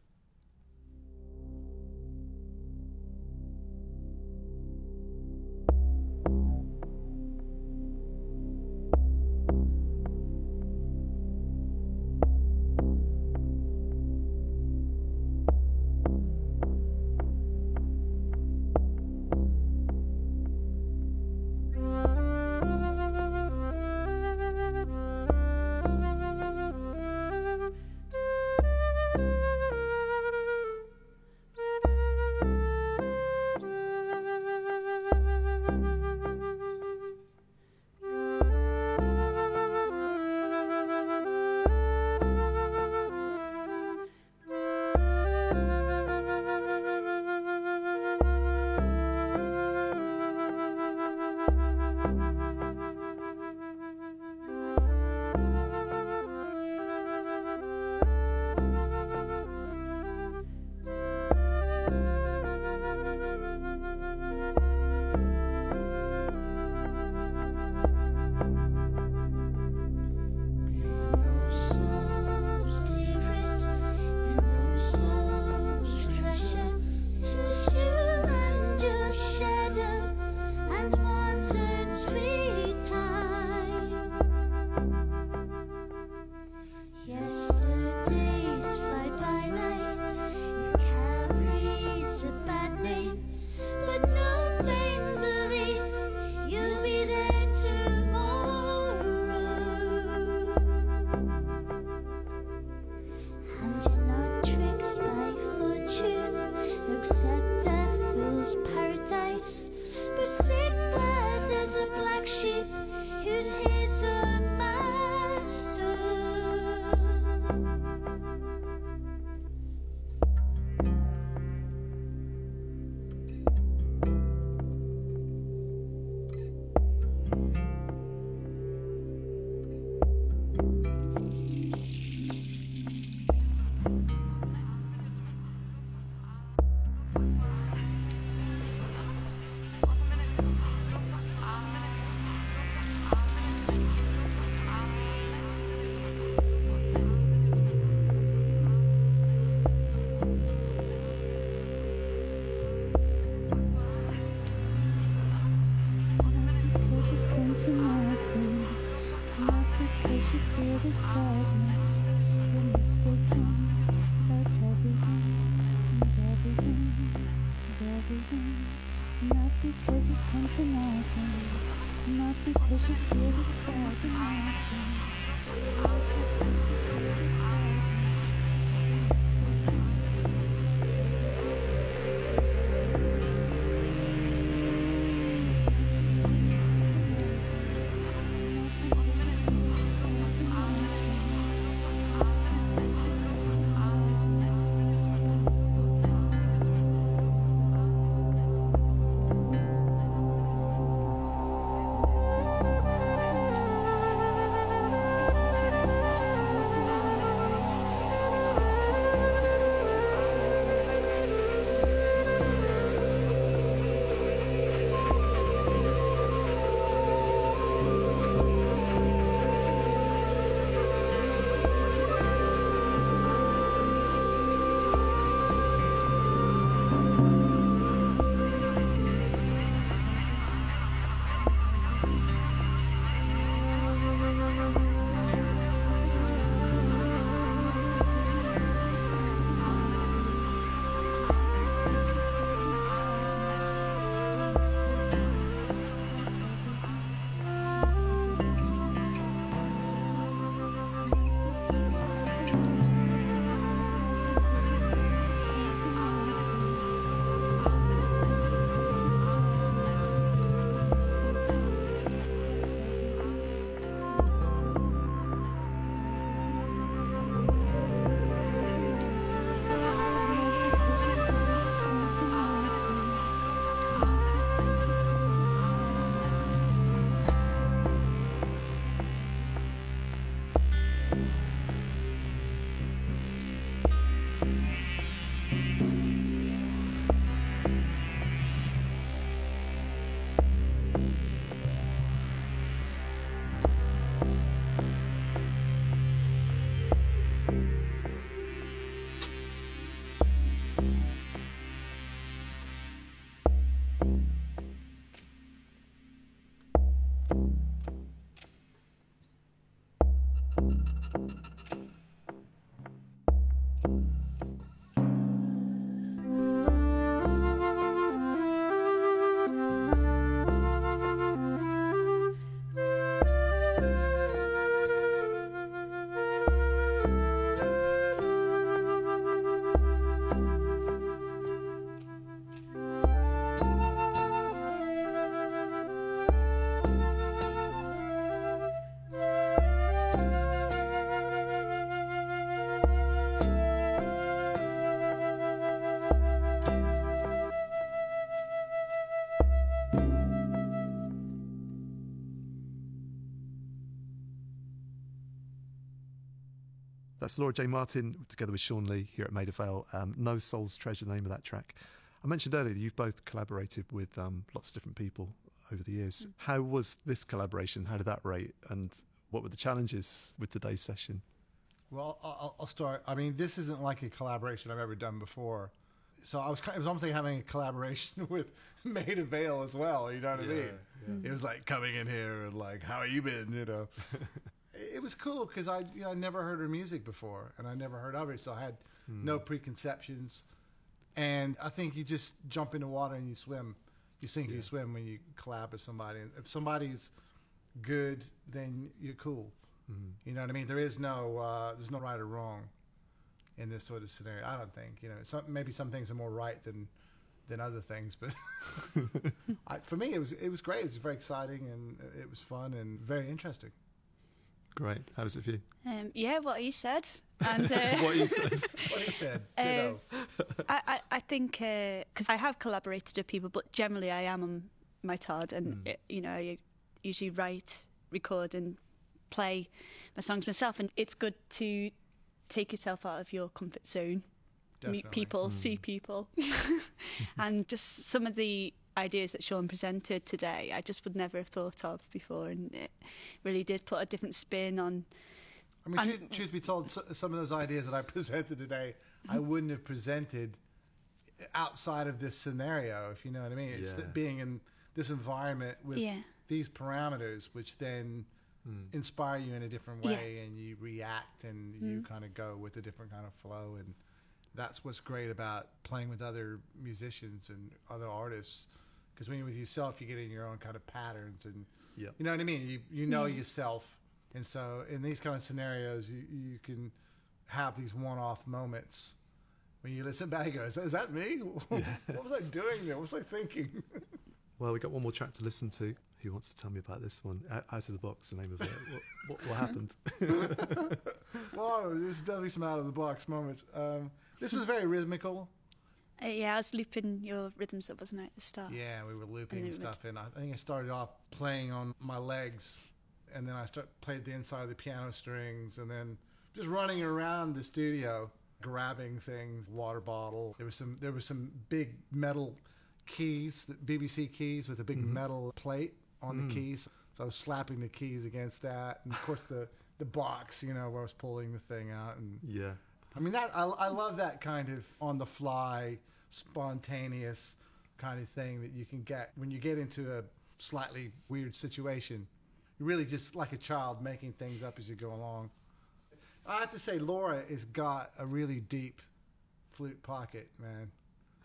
Thank you. is a master. That's Laura J. Martin together with Sean Lee here at Maida Vale. Um, No Soul's Treasure, the name of that track. I mentioned earlier that you've both collaborated with um, lots of different people over the years. Mm. How was this collaboration? How did that rate? And what were the challenges with today's session? Well, I'll, I'll start. I mean, this isn't like a collaboration I've ever done before. So I was kind of, it was almost like having a collaboration with Maida Vale as well. You know what yeah, I mean? Yeah. It was like coming in here and like, how you been? You know. It was cool because I, you know, I never heard her music before, and I never heard of it, so I had mm. no preconceptions. And I think you just jump in the water and you swim. You sink yeah. or you swim when you collab with somebody. And if somebody's good, then you're cool. Mm. You know what I mean? There is no, uh, there's no right or wrong in this sort of scenario. I don't think. You know, some, maybe some things are more right than than other things, but I, for me, it was it was great. It was very exciting and it was fun and very interesting. Great. How was it for you? Um, yeah, what he said. And, uh, what he said. What he said. Um, I, I, I think, because uh, I have collaborated with people, but generally I am on my Todd, and, mm. it, you know, I usually write, record and play my songs myself, and it's good to take yourself out of your comfort zone, Definitely. meet people, mm. see people, and just some of the ideas that Sean presented today I just would never have thought of before, and it really did put a different spin on. I mean, truth, truth be told, some of those ideas that I presented today I wouldn't have presented outside of this scenario, if you know what I mean. It's Yeah. being in this environment with Yeah. these parameters, which then Mm. inspire you in a different way, Yeah. and you react and you Mm. kind of go with a different kind of flow. And that's what's great about playing with other musicians and other artists, because when you're with yourself, you get in your own kind of patterns, and Yep. you know what I mean. You you know Yeah. yourself, and so in these kind of scenarios, you you can have these one-off moments when you listen back and go, "Is that, is that me? What was I doing there? What was I thinking?" Well, we got one more track to listen to. Who wants to tell me about this one? Out Out of the Box, the name of it. What, what, what happened? Well, there's definitely some out-of-the-box moments. Um, this was very rhythmical. Uh, yeah, I was looping your rhythms up, wasn't I, at the start? Yeah, we were looping And and it would- stuff, and I think I started off playing on my legs, and then I start played the inside of the piano strings, and then just running around the studio, grabbing things, water bottle. There was some there was some big metal keys, the B B C keys with a big Mhm. metal plate on Mm. the keys. So I was slapping the keys against that, and of course the the box, you know, where I was pulling the thing out, and Yeah. I mean that I, I love that kind of on the fly, spontaneous kind of thing that you can get when you get into a slightly weird situation. You're really just like a child making things up as you go along. I have to say, Laura has got a really deep flute pocket, man.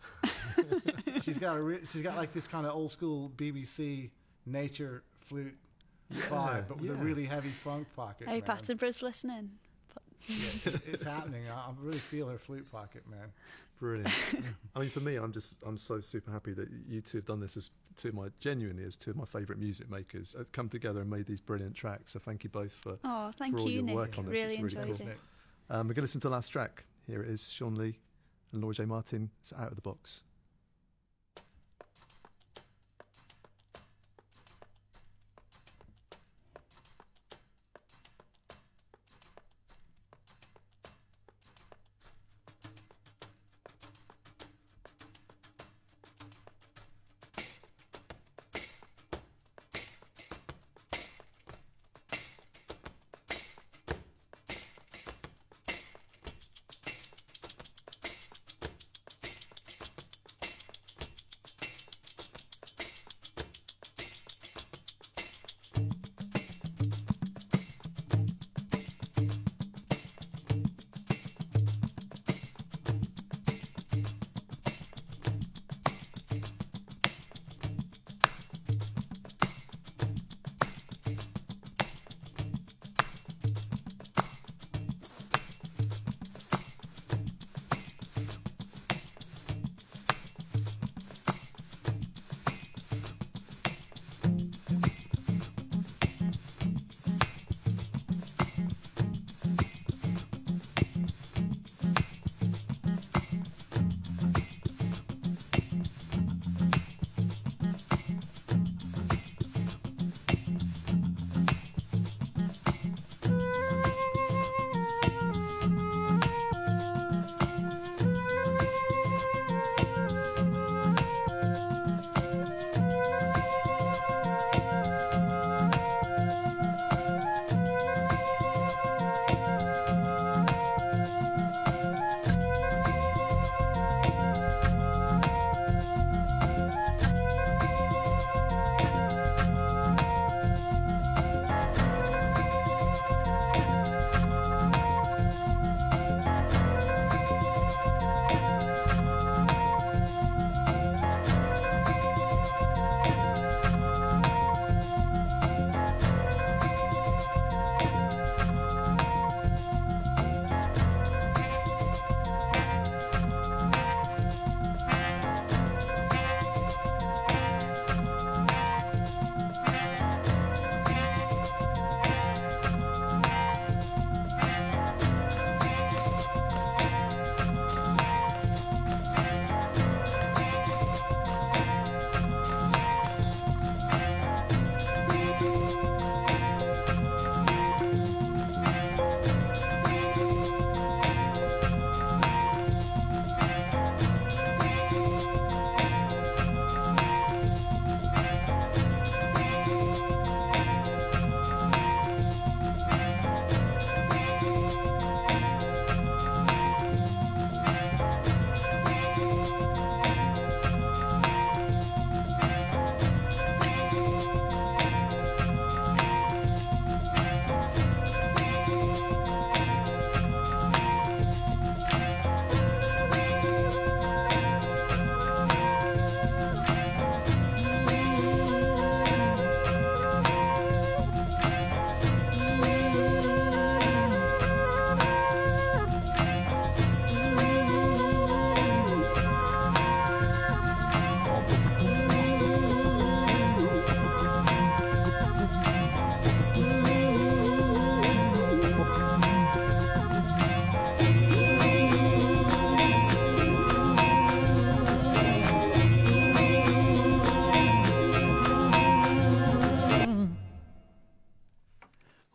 she's got a re- she's got like this kind of old school B B C nature flute vibe, but with a yeah. really heavy funk pocket. Hey, man. Pattonborough's listening. Yeah, it's, it's happening. I, I really feel her flute pocket, man. Brilliant. I mean, for me, I'm just I'm so super happy that you two have done this as two of my genuinely as two of my favourite music makers have come together and made these brilliant tracks. So thank you both for, Oh, thank for all you, your Nick. work on this. Really It's really enjoyed cool. it. Um, we're going to listen to the last track. Here it is, Sean Lee and Laura J. Martin. It's Out of the Box.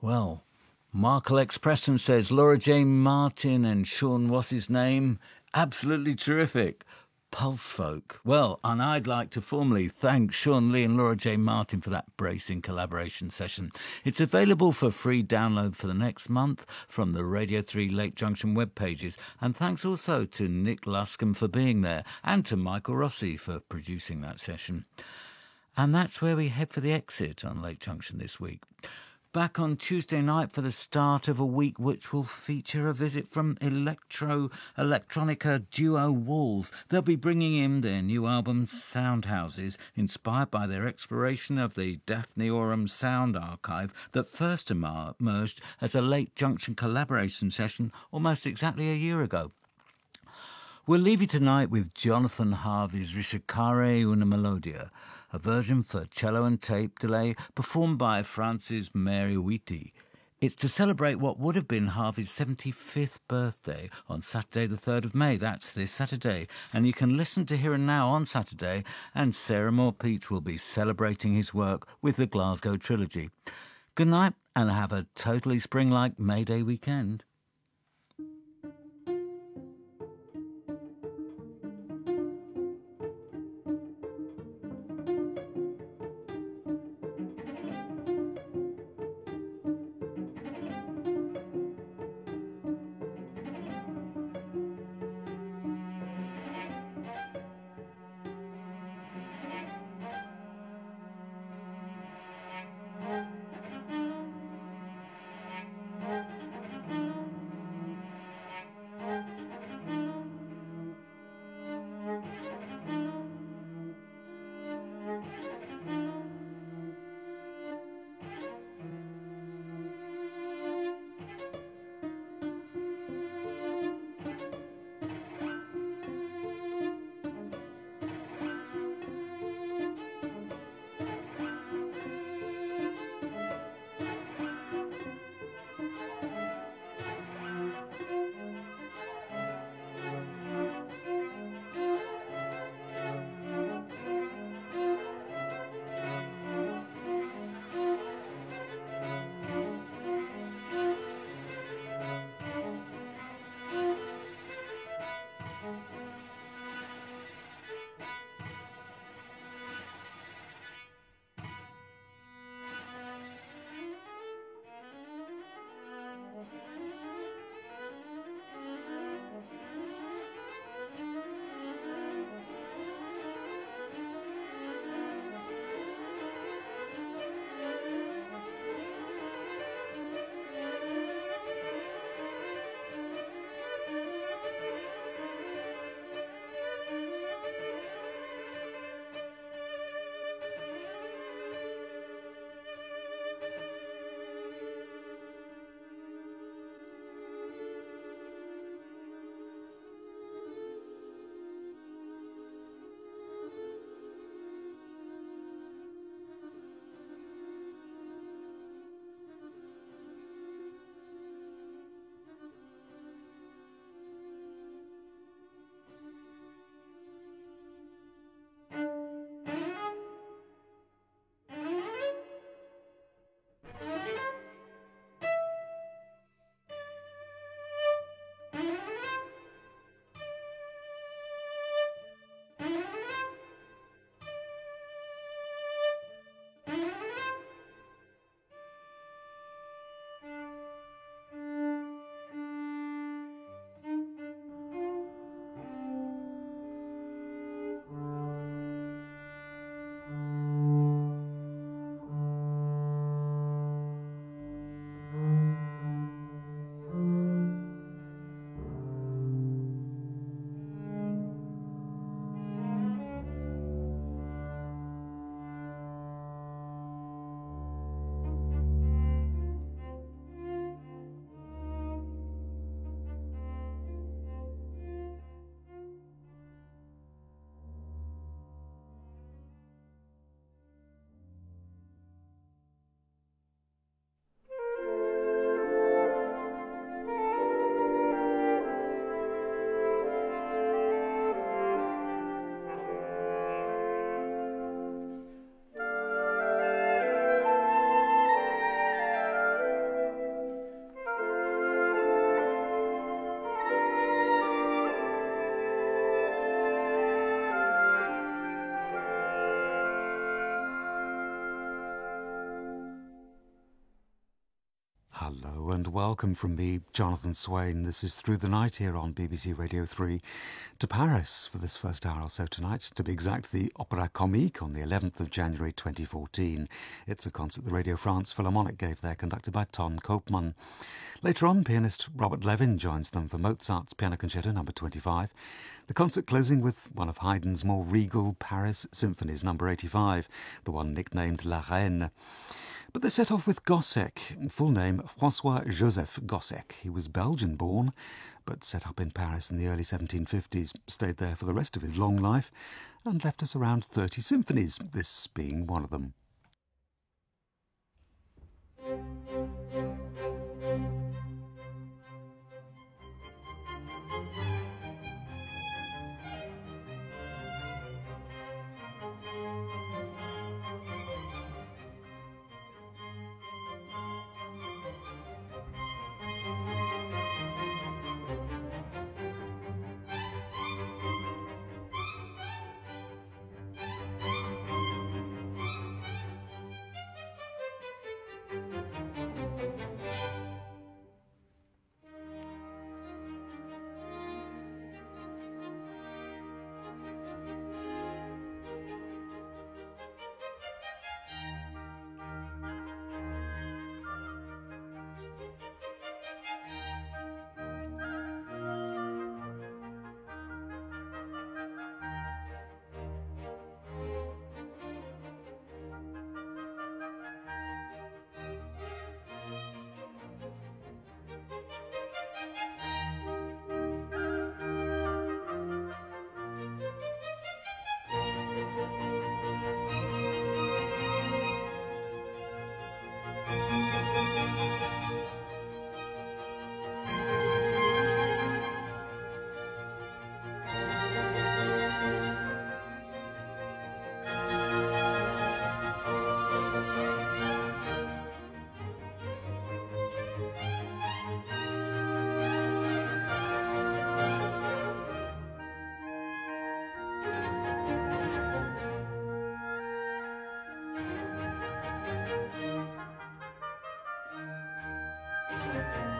Well, Markle X Preston says Laura J. Martin and Sean, what's his name? Absolutely terrific. Pulse Folk. Well, and I'd like to formally thank Sean Lee and Laura J. Martin for that bracing collaboration session. It's available for free download for the next month from the Radio three Lake Junction web pages. And thanks also to Nick Luscombe for being there and to Michael Rossi for producing that session. And that's where we head for the exit on Lake Junction this week. Back on Tuesday night for the start of a week which will feature a visit from electro-electronica duo Walls. They'll be bringing in their new album Sound Houses, inspired by their exploration of the Daphne Oram sound archive that first emerged as a Lake Junction collaboration session almost exactly a year ago. We'll leave you tonight with Jonathan Harvey's Rishikare Una Melodia, a version for cello and tape delay performed by Francis Mary Whitty. It's to celebrate what would have been Harvey's seventy-fifth birthday on Saturday the third of May. That's this Saturday. And you can listen to Here and Now on Saturday, and Sarah Moore-Peach will be celebrating his work with the Glasgow Trilogy. Good night, and have a totally spring-like May Day weekend. Thank you. Hello and welcome from me, Jonathan Swain. This is Through the Night here on B B C Radio three. To Paris for this first hour or so tonight. To be exact, the Opéra Comique on the eleventh of January twenty fourteen. It's a concert the Radio France Philharmonic gave there, conducted by Ton Koopman. Later on, pianist Robert Levin joins them for Mozart's Piano Concerto number twenty-five. The concert closing with one of Haydn's more regal Paris symphonies, number eighty-five, the one nicknamed La Reine. But they set off with Gossec, full name François-Joseph Gossec. He was Belgian-born, but set up in Paris in the early seventeen fifties, stayed there for the rest of his long life, and left us around thirty symphonies, this being one of them. Thank you.